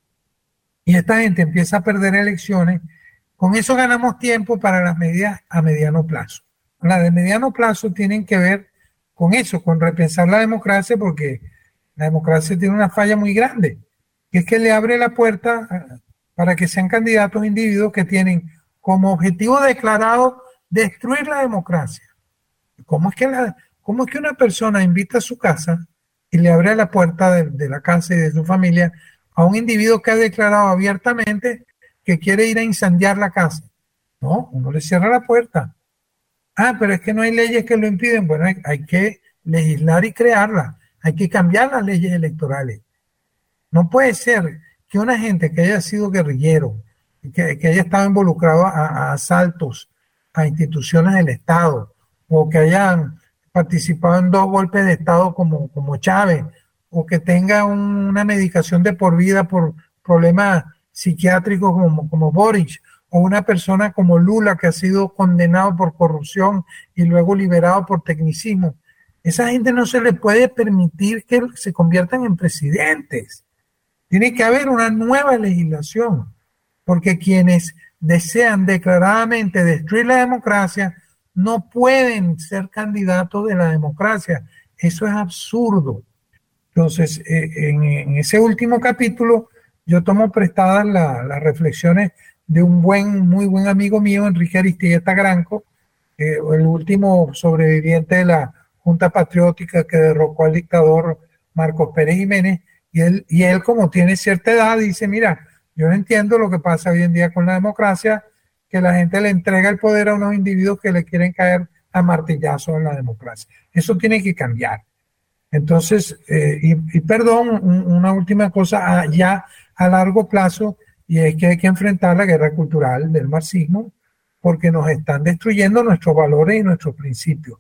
y esta gente empieza a perder elecciones? Con eso ganamos tiempo para las medidas a mediano plazo. Las de mediano plazo tienen que ver con eso, con repensar la democracia, porque la democracia tiene una falla muy grande, que es que le abre la puerta para que sean candidatos individuos que tienen como objetivo declarado destruir la democracia. ¿Cómo es que, la, ¿Cómo es que una persona invita a su casa y le abre la puerta de, de la casa y de su familia a un individuo que ha declarado abiertamente que quiere ir a incendiar la casa? No, uno le cierra la puerta. Ah, pero es que no hay leyes que lo impiden. Bueno, hay, hay que legislar y crearlas. Hay que cambiar las leyes electorales. No puede ser que una gente que haya sido guerrillero, que, que haya estado involucrado a, a asaltos a instituciones del Estado, o que hayan participado en dos golpes de Estado como, como Chávez, o que tenga un, una medicación de por vida por problemas psiquiátricos como, como Boric, o una persona como Lula que ha sido condenado por corrupción y luego liberado por tecnicismo. Esa gente no se le puede permitir que se conviertan en presidentes. Tiene que haber una nueva legislación, porque quienes desean declaradamente destruir la democracia no pueden ser candidatos de la democracia. Eso es absurdo. Entonces, eh, en, en ese último capítulo, yo tomo prestadas la, las reflexiones de un buen, muy buen amigo mío, Enrique Aristigueta Granco, eh, el último sobreviviente de la Junta Patriótica que derrocó al dictador Marcos Pérez Jiménez, y él, y él como tiene cierta edad, dice, mira, yo no entiendo lo que pasa hoy en día con la democracia, que la gente le entrega el poder a unos individuos que le quieren caer a martillazos en la democracia. Eso tiene que cambiar. Entonces, eh, y, y perdón, un, una última cosa a, ya a largo plazo, y es que hay que enfrentar la guerra cultural del marxismo, porque nos están destruyendo nuestros valores y nuestros principios.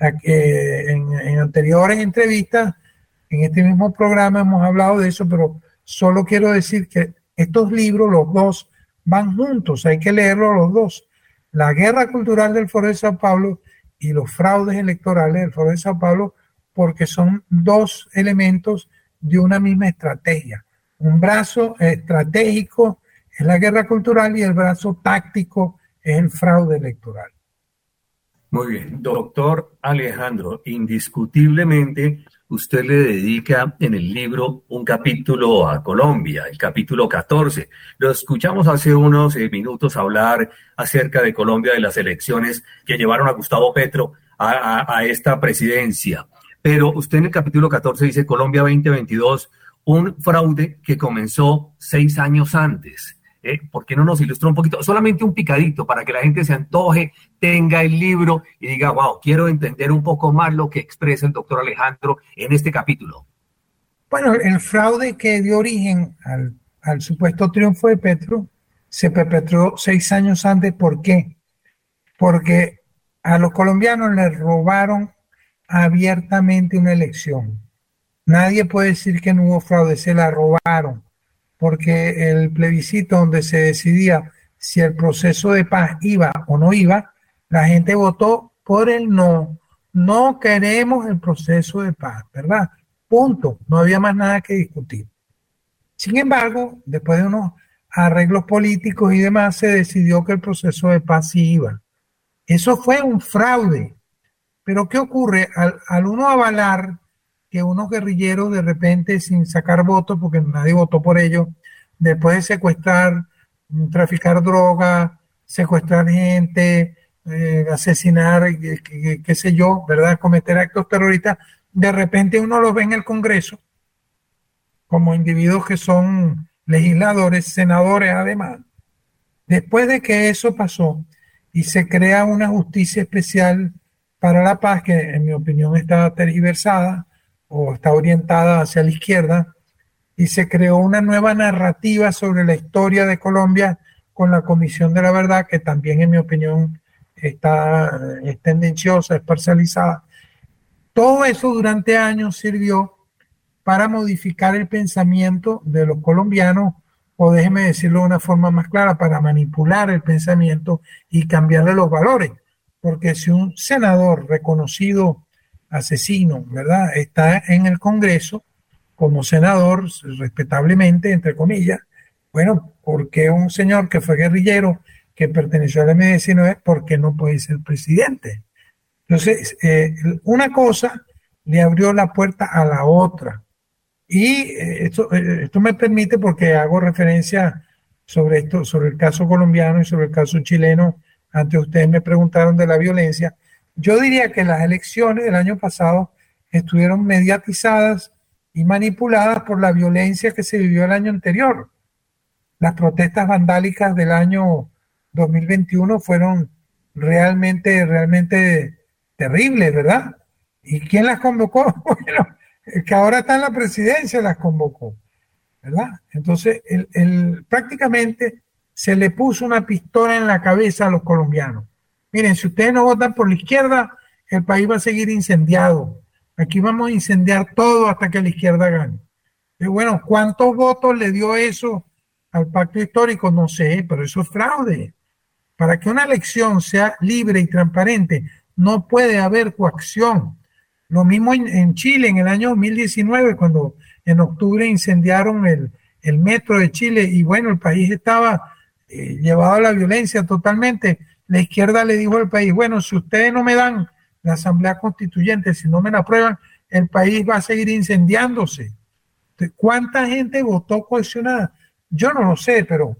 En, en anteriores entrevistas, en este mismo programa hemos hablado de eso, pero solo quiero decir que estos libros, los dos, van juntos, hay que leerlos los dos. La guerra cultural del Foro de Sao Paulo y los fraudes electorales del Foro de Sao Paulo, porque son dos elementos de una misma estrategia. Un brazo estratégico es la guerra cultural y el brazo táctico es el fraude electoral. Muy bien, doctor Alejandro, indiscutiblemente usted le dedica en el libro un capítulo a Colombia, el capítulo catorce. Lo escuchamos hace unos eh, minutos hablar acerca de Colombia, de las elecciones que llevaron a Gustavo Petro a, a, a esta presidencia. Pero usted en el capítulo catorce dice Colombia veinte veintidós, un fraude que comenzó seis años antes. ¿Eh? ¿Por qué no nos ilustra un poquito? Solamente un picadito para que la gente se antoje, tenga el libro y diga, wow, quiero entender un poco más lo que expresa el doctor Alejandro en este capítulo. Bueno, el fraude que dio origen al, al supuesto triunfo de Petro se perpetró seis años antes. ¿Por qué? Porque a los colombianos les robaron abiertamente una elección. Nadie puede decir que no hubo fraude, se la robaron. Porque el plebiscito donde se decidía si el proceso de paz iba o no iba, la gente votó por el no. No queremos el proceso de paz, ¿verdad? Punto. No había más nada que discutir. Sin embargo, después de unos arreglos políticos y demás, se decidió que el proceso de paz sí iba. Eso fue un fraude. Pero ¿qué ocurre? Al, al uno avalar que unos guerrilleros de repente, sin sacar votos, porque nadie votó por ellos, después de secuestrar, traficar droga, secuestrar gente, eh, asesinar, qué, qué, qué sé yo, ¿verdad? Cometer actos terroristas, de repente uno los ve en el Congreso como individuos que son legisladores, senadores además. Después de que eso pasó y se crea una justicia especial para la paz, que en mi opinión está tergiversada, o está orientada hacia la izquierda, y se creó una nueva narrativa sobre la historia de Colombia con la Comisión de la Verdad, que también en mi opinión está, es tendenciosa, es parcializada. Todo eso durante años sirvió para modificar el pensamiento de los colombianos, o déjeme decirlo de una forma más clara, para manipular el pensamiento y cambiarle los valores. Porque si un senador reconocido asesino, ¿verdad?, está en el Congreso como senador, respetablemente, entre comillas, bueno, porque un señor que fue guerrillero, que perteneció al eme diecinueve, ¿por qué no puede ser presidente? Entonces, eh, una cosa le abrió la puerta a la otra. Y eh, esto, eh, esto me permite, porque hago referencia sobre esto, sobre el caso colombiano y sobre el caso chileno, antes ustedes me preguntaron de la violencia, Yo diría que las elecciones del año pasado estuvieron mediatizadas y manipuladas por la violencia que se vivió el año anterior. Las protestas vandálicas del año dos mil veintiuno fueron realmente, realmente terribles, ¿verdad? ¿Y quién las convocó? Bueno, el que ahora está en la presidencia las convocó, ¿verdad? Entonces, el, el, prácticamente se le puso una pistola en la cabeza a los colombianos. Miren, si ustedes no votan por la izquierda, el país va a seguir incendiado. Aquí vamos a incendiar todo hasta que la izquierda gane. Y bueno, ¿cuántos votos le dio eso al pacto histórico? No sé, pero eso es fraude. Para que una elección sea libre y transparente, no puede haber coacción. Lo mismo en, en Chile en el año dos mil diecinueve, cuando en octubre incendiaron el, el metro de Chile y bueno, el país estaba eh, llevado a la violencia totalmente. La izquierda le dijo al país, bueno, si ustedes no me dan la asamblea constituyente, si no me la aprueban, el país va a seguir incendiándose. ¿Cuánta gente votó cohesionada? Yo no lo sé, pero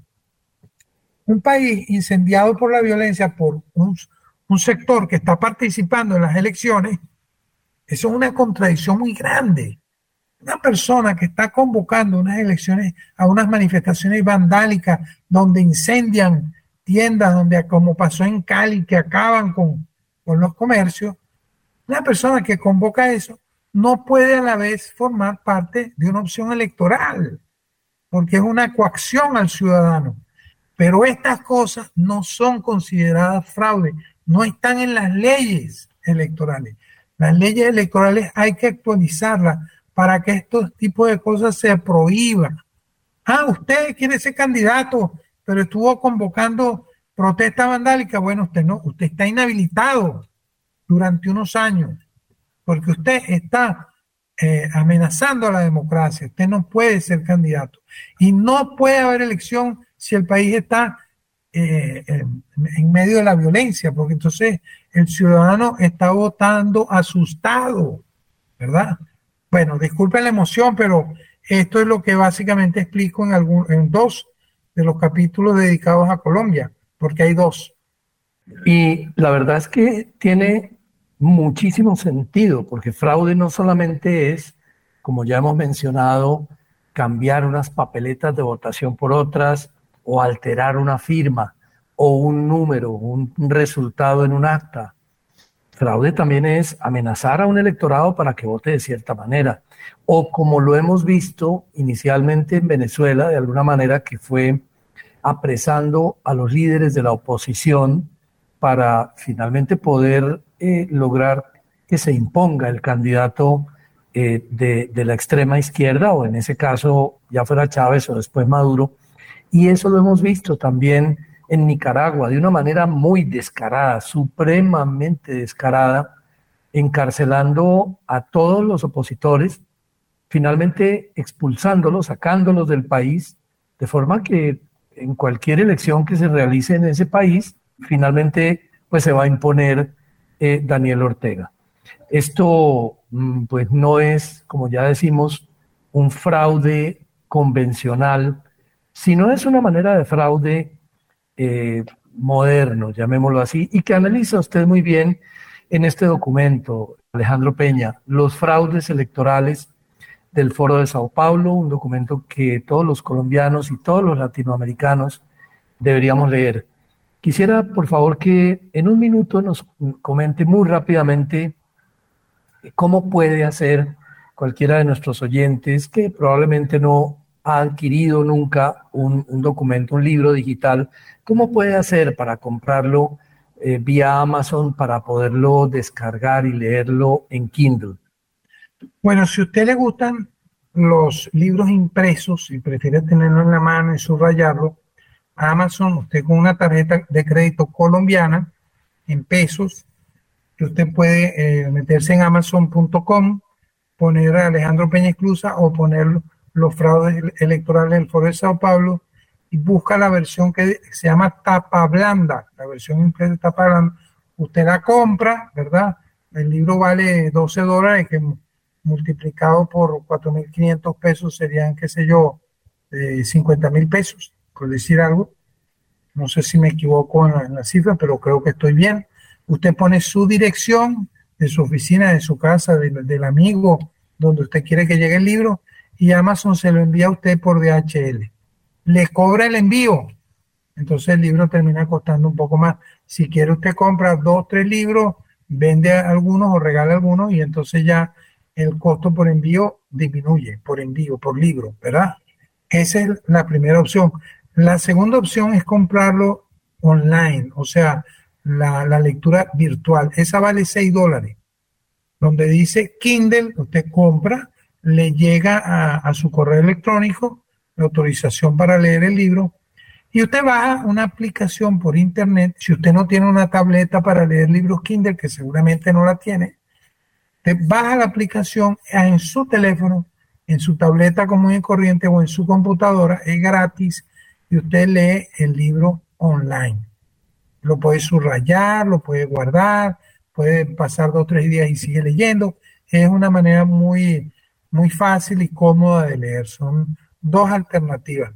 un país incendiado por la violencia, por un, un sector que está participando en las elecciones, eso es una contradicción muy grande. Una persona que está convocando unas elecciones a unas manifestaciones vandálicas donde incendian tiendas, donde como pasó en Cali, que acaban con, con los comercios, una persona que convoca eso no puede a la vez formar parte de una opción electoral, porque es una coacción al ciudadano. Pero estas cosas no son consideradas fraude, no están en las leyes electorales. Las leyes electorales hay que actualizarlas para que estos tipos de cosas se prohíban. Ah, usted quiere ser candidato, pero estuvo convocando protesta vandálica. Bueno, usted no, usted está inhabilitado durante unos años, porque usted está eh, amenazando a la democracia. Usted no puede ser candidato. Y no puede haber elección si el país está eh, en, en medio de la violencia, porque entonces el ciudadano está votando asustado, ¿verdad? Bueno, disculpen la emoción, pero esto es lo que básicamente explico en, algún, en dos de los capítulos dedicados a Colombia, porque hay dos. Y la verdad es que tiene muchísimo sentido, porque fraude no solamente es, como ya hemos mencionado, cambiar unas papeletas de votación por otras o alterar una firma o un número, un resultado en un acta. Fraude también es amenazar a un electorado para que vote de cierta manera. O como lo hemos visto inicialmente en Venezuela, de alguna manera que fue apresando a los líderes de la oposición para finalmente poder eh, lograr que se imponga el candidato eh, de, de la extrema izquierda, o en ese caso ya fuera Chávez o después Maduro. Y eso lo hemos visto también en Nicaragua, de una manera muy descarada, supremamente descarada, encarcelando a todos los opositores, finalmente expulsándolos, sacándolos del país, de forma que en cualquier elección que se realice en ese país, finalmente pues se va a imponer eh, Daniel Ortega. Esto pues no es, como ya decimos, un fraude convencional, sino es una manera de fraude Eh, moderno, llamémoslo así, y que analiza usted muy bien en este documento, Alejandro Peña, los fraudes electorales del Foro de Sao Paulo, un documento que todos los colombianos y todos los latinoamericanos deberíamos leer. Quisiera, por favor, que en un minuto nos comente muy rápidamente cómo puede hacer cualquiera de nuestros oyentes que probablemente no ha adquirido nunca un, un documento, un libro digital, ¿cómo puede hacer para comprarlo eh, vía Amazon para poderlo descargar y leerlo en Kindle? Bueno, si a usted le gustan los libros impresos y prefiere tenerlo en la mano y subrayarlo, Amazon, usted con una tarjeta de crédito colombiana en pesos, que usted puede eh, meterse en amazon punto com, poner a Alejandro Peña Esclusa o ponerlo los fraudes electorales del Foro de Sao Paulo y busca la versión que se llama tapa blanda, la versión impresa de tapa blanda. Usted la compra, ¿verdad? El libro vale doce dólares, que multiplicado por cuatro mil quinientos pesos serían, qué sé yo, eh, cincuenta mil pesos, por decir algo. No sé si me equivoco en la, en la cifra, pero creo que estoy bien. Usted pone su dirección de su oficina, de su casa, de, del amigo, donde usted quiere que llegue el libro, y Amazon se lo envía a usted por D H L. Le cobra el envío. Entonces el libro termina costando un poco más. Si quiere usted compra dos, tres libros, vende algunos o regala algunos y entonces ya el costo por envío disminuye, por envío, por libro, ¿verdad? Esa es la primera opción. La segunda opción es comprarlo online, o sea, la, la lectura virtual. Esa vale seis dólares. Donde dice Kindle, usted compra, le llega a, a su correo electrónico la autorización para leer el libro y usted baja una aplicación por internet. Si usted no tiene una tableta para leer libros Kindle, que seguramente no la tiene, usted baja la aplicación en su teléfono, en su tableta común y corriente o en su computadora, es gratis y usted lee el libro online. Lo puede subrayar, lo puede guardar, puede pasar dos o tres días y sigue leyendo. Es una manera muy, muy fácil y cómoda de leer. Son dos alternativas.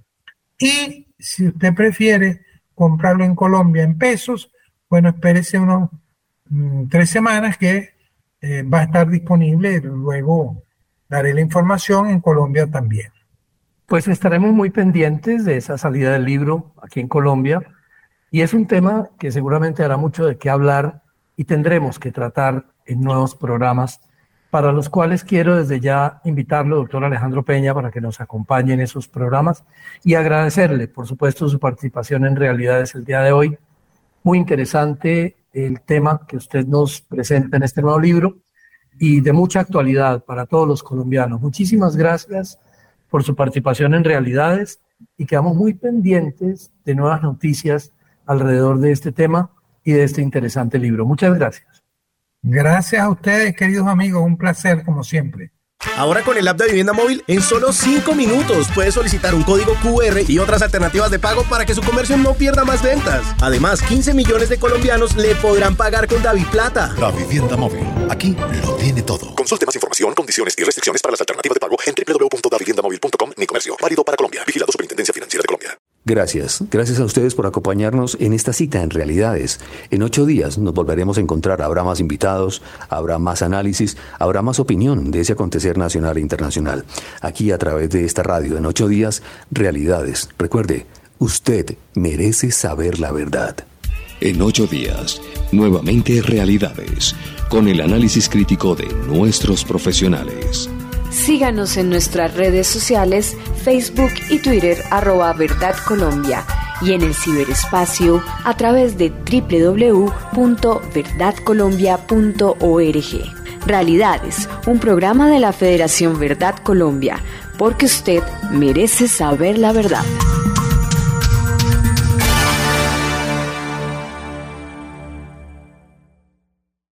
Y si usted prefiere comprarlo en Colombia en pesos, bueno, espérese unos mmm, tres semanas que eh, va a estar disponible. Luego daré la información en Colombia también. Pues estaremos muy pendientes de esa salida del libro aquí en Colombia. Y es un tema que seguramente hará mucho de qué hablar y tendremos que tratar en nuevos programas, para los cuales quiero desde ya invitarlo, doctor Alejandro Peña, para que nos acompañe en esos programas y agradecerle, por supuesto, su participación en Realidades el día de hoy. Muy interesante el tema que usted nos presenta en este nuevo libro y de mucha actualidad para todos los colombianos. Muchísimas gracias por su participación en Realidades y quedamos muy pendientes de nuevas noticias alrededor de este tema y de este interesante libro. Muchas gracias. Gracias a ustedes, queridos amigos, un placer como siempre. Ahora con el app de Vivienda Móvil, en solo cinco minutos puedes solicitar un código Q R y otras alternativas de pago para que su comercio no pierda más ventas. Además, quince millones de colombianos le podrán pagar con DaviPlata. La Vivienda Móvil, aquí lo tiene todo. Consulte más información, condiciones y restricciones para las alternativas de pago en doble u doble u doble u punto davivienda móvil punto com. Mi comercio, válido para Colombia. Vigilado Superintendencia Financiera de Colombia. Gracias, gracias a ustedes por acompañarnos en esta cita en Realidades. En ocho días nos volveremos a encontrar, habrá más invitados, habrá más análisis, habrá más opinión de ese acontecer nacional e internacional. Aquí a través de esta radio, en ocho días, Realidades. Recuerde, usted merece saber la verdad. En ocho días, nuevamente Realidades, con el análisis crítico de nuestros profesionales. Síganos en nuestras redes sociales, Facebook y Twitter, arroba Verdad Colombia, y en el ciberespacio a través de doble u doble u doble u punto verdad colombia punto org. Realidades, un programa de la Federación Verdad Colombia, porque usted merece saber la verdad.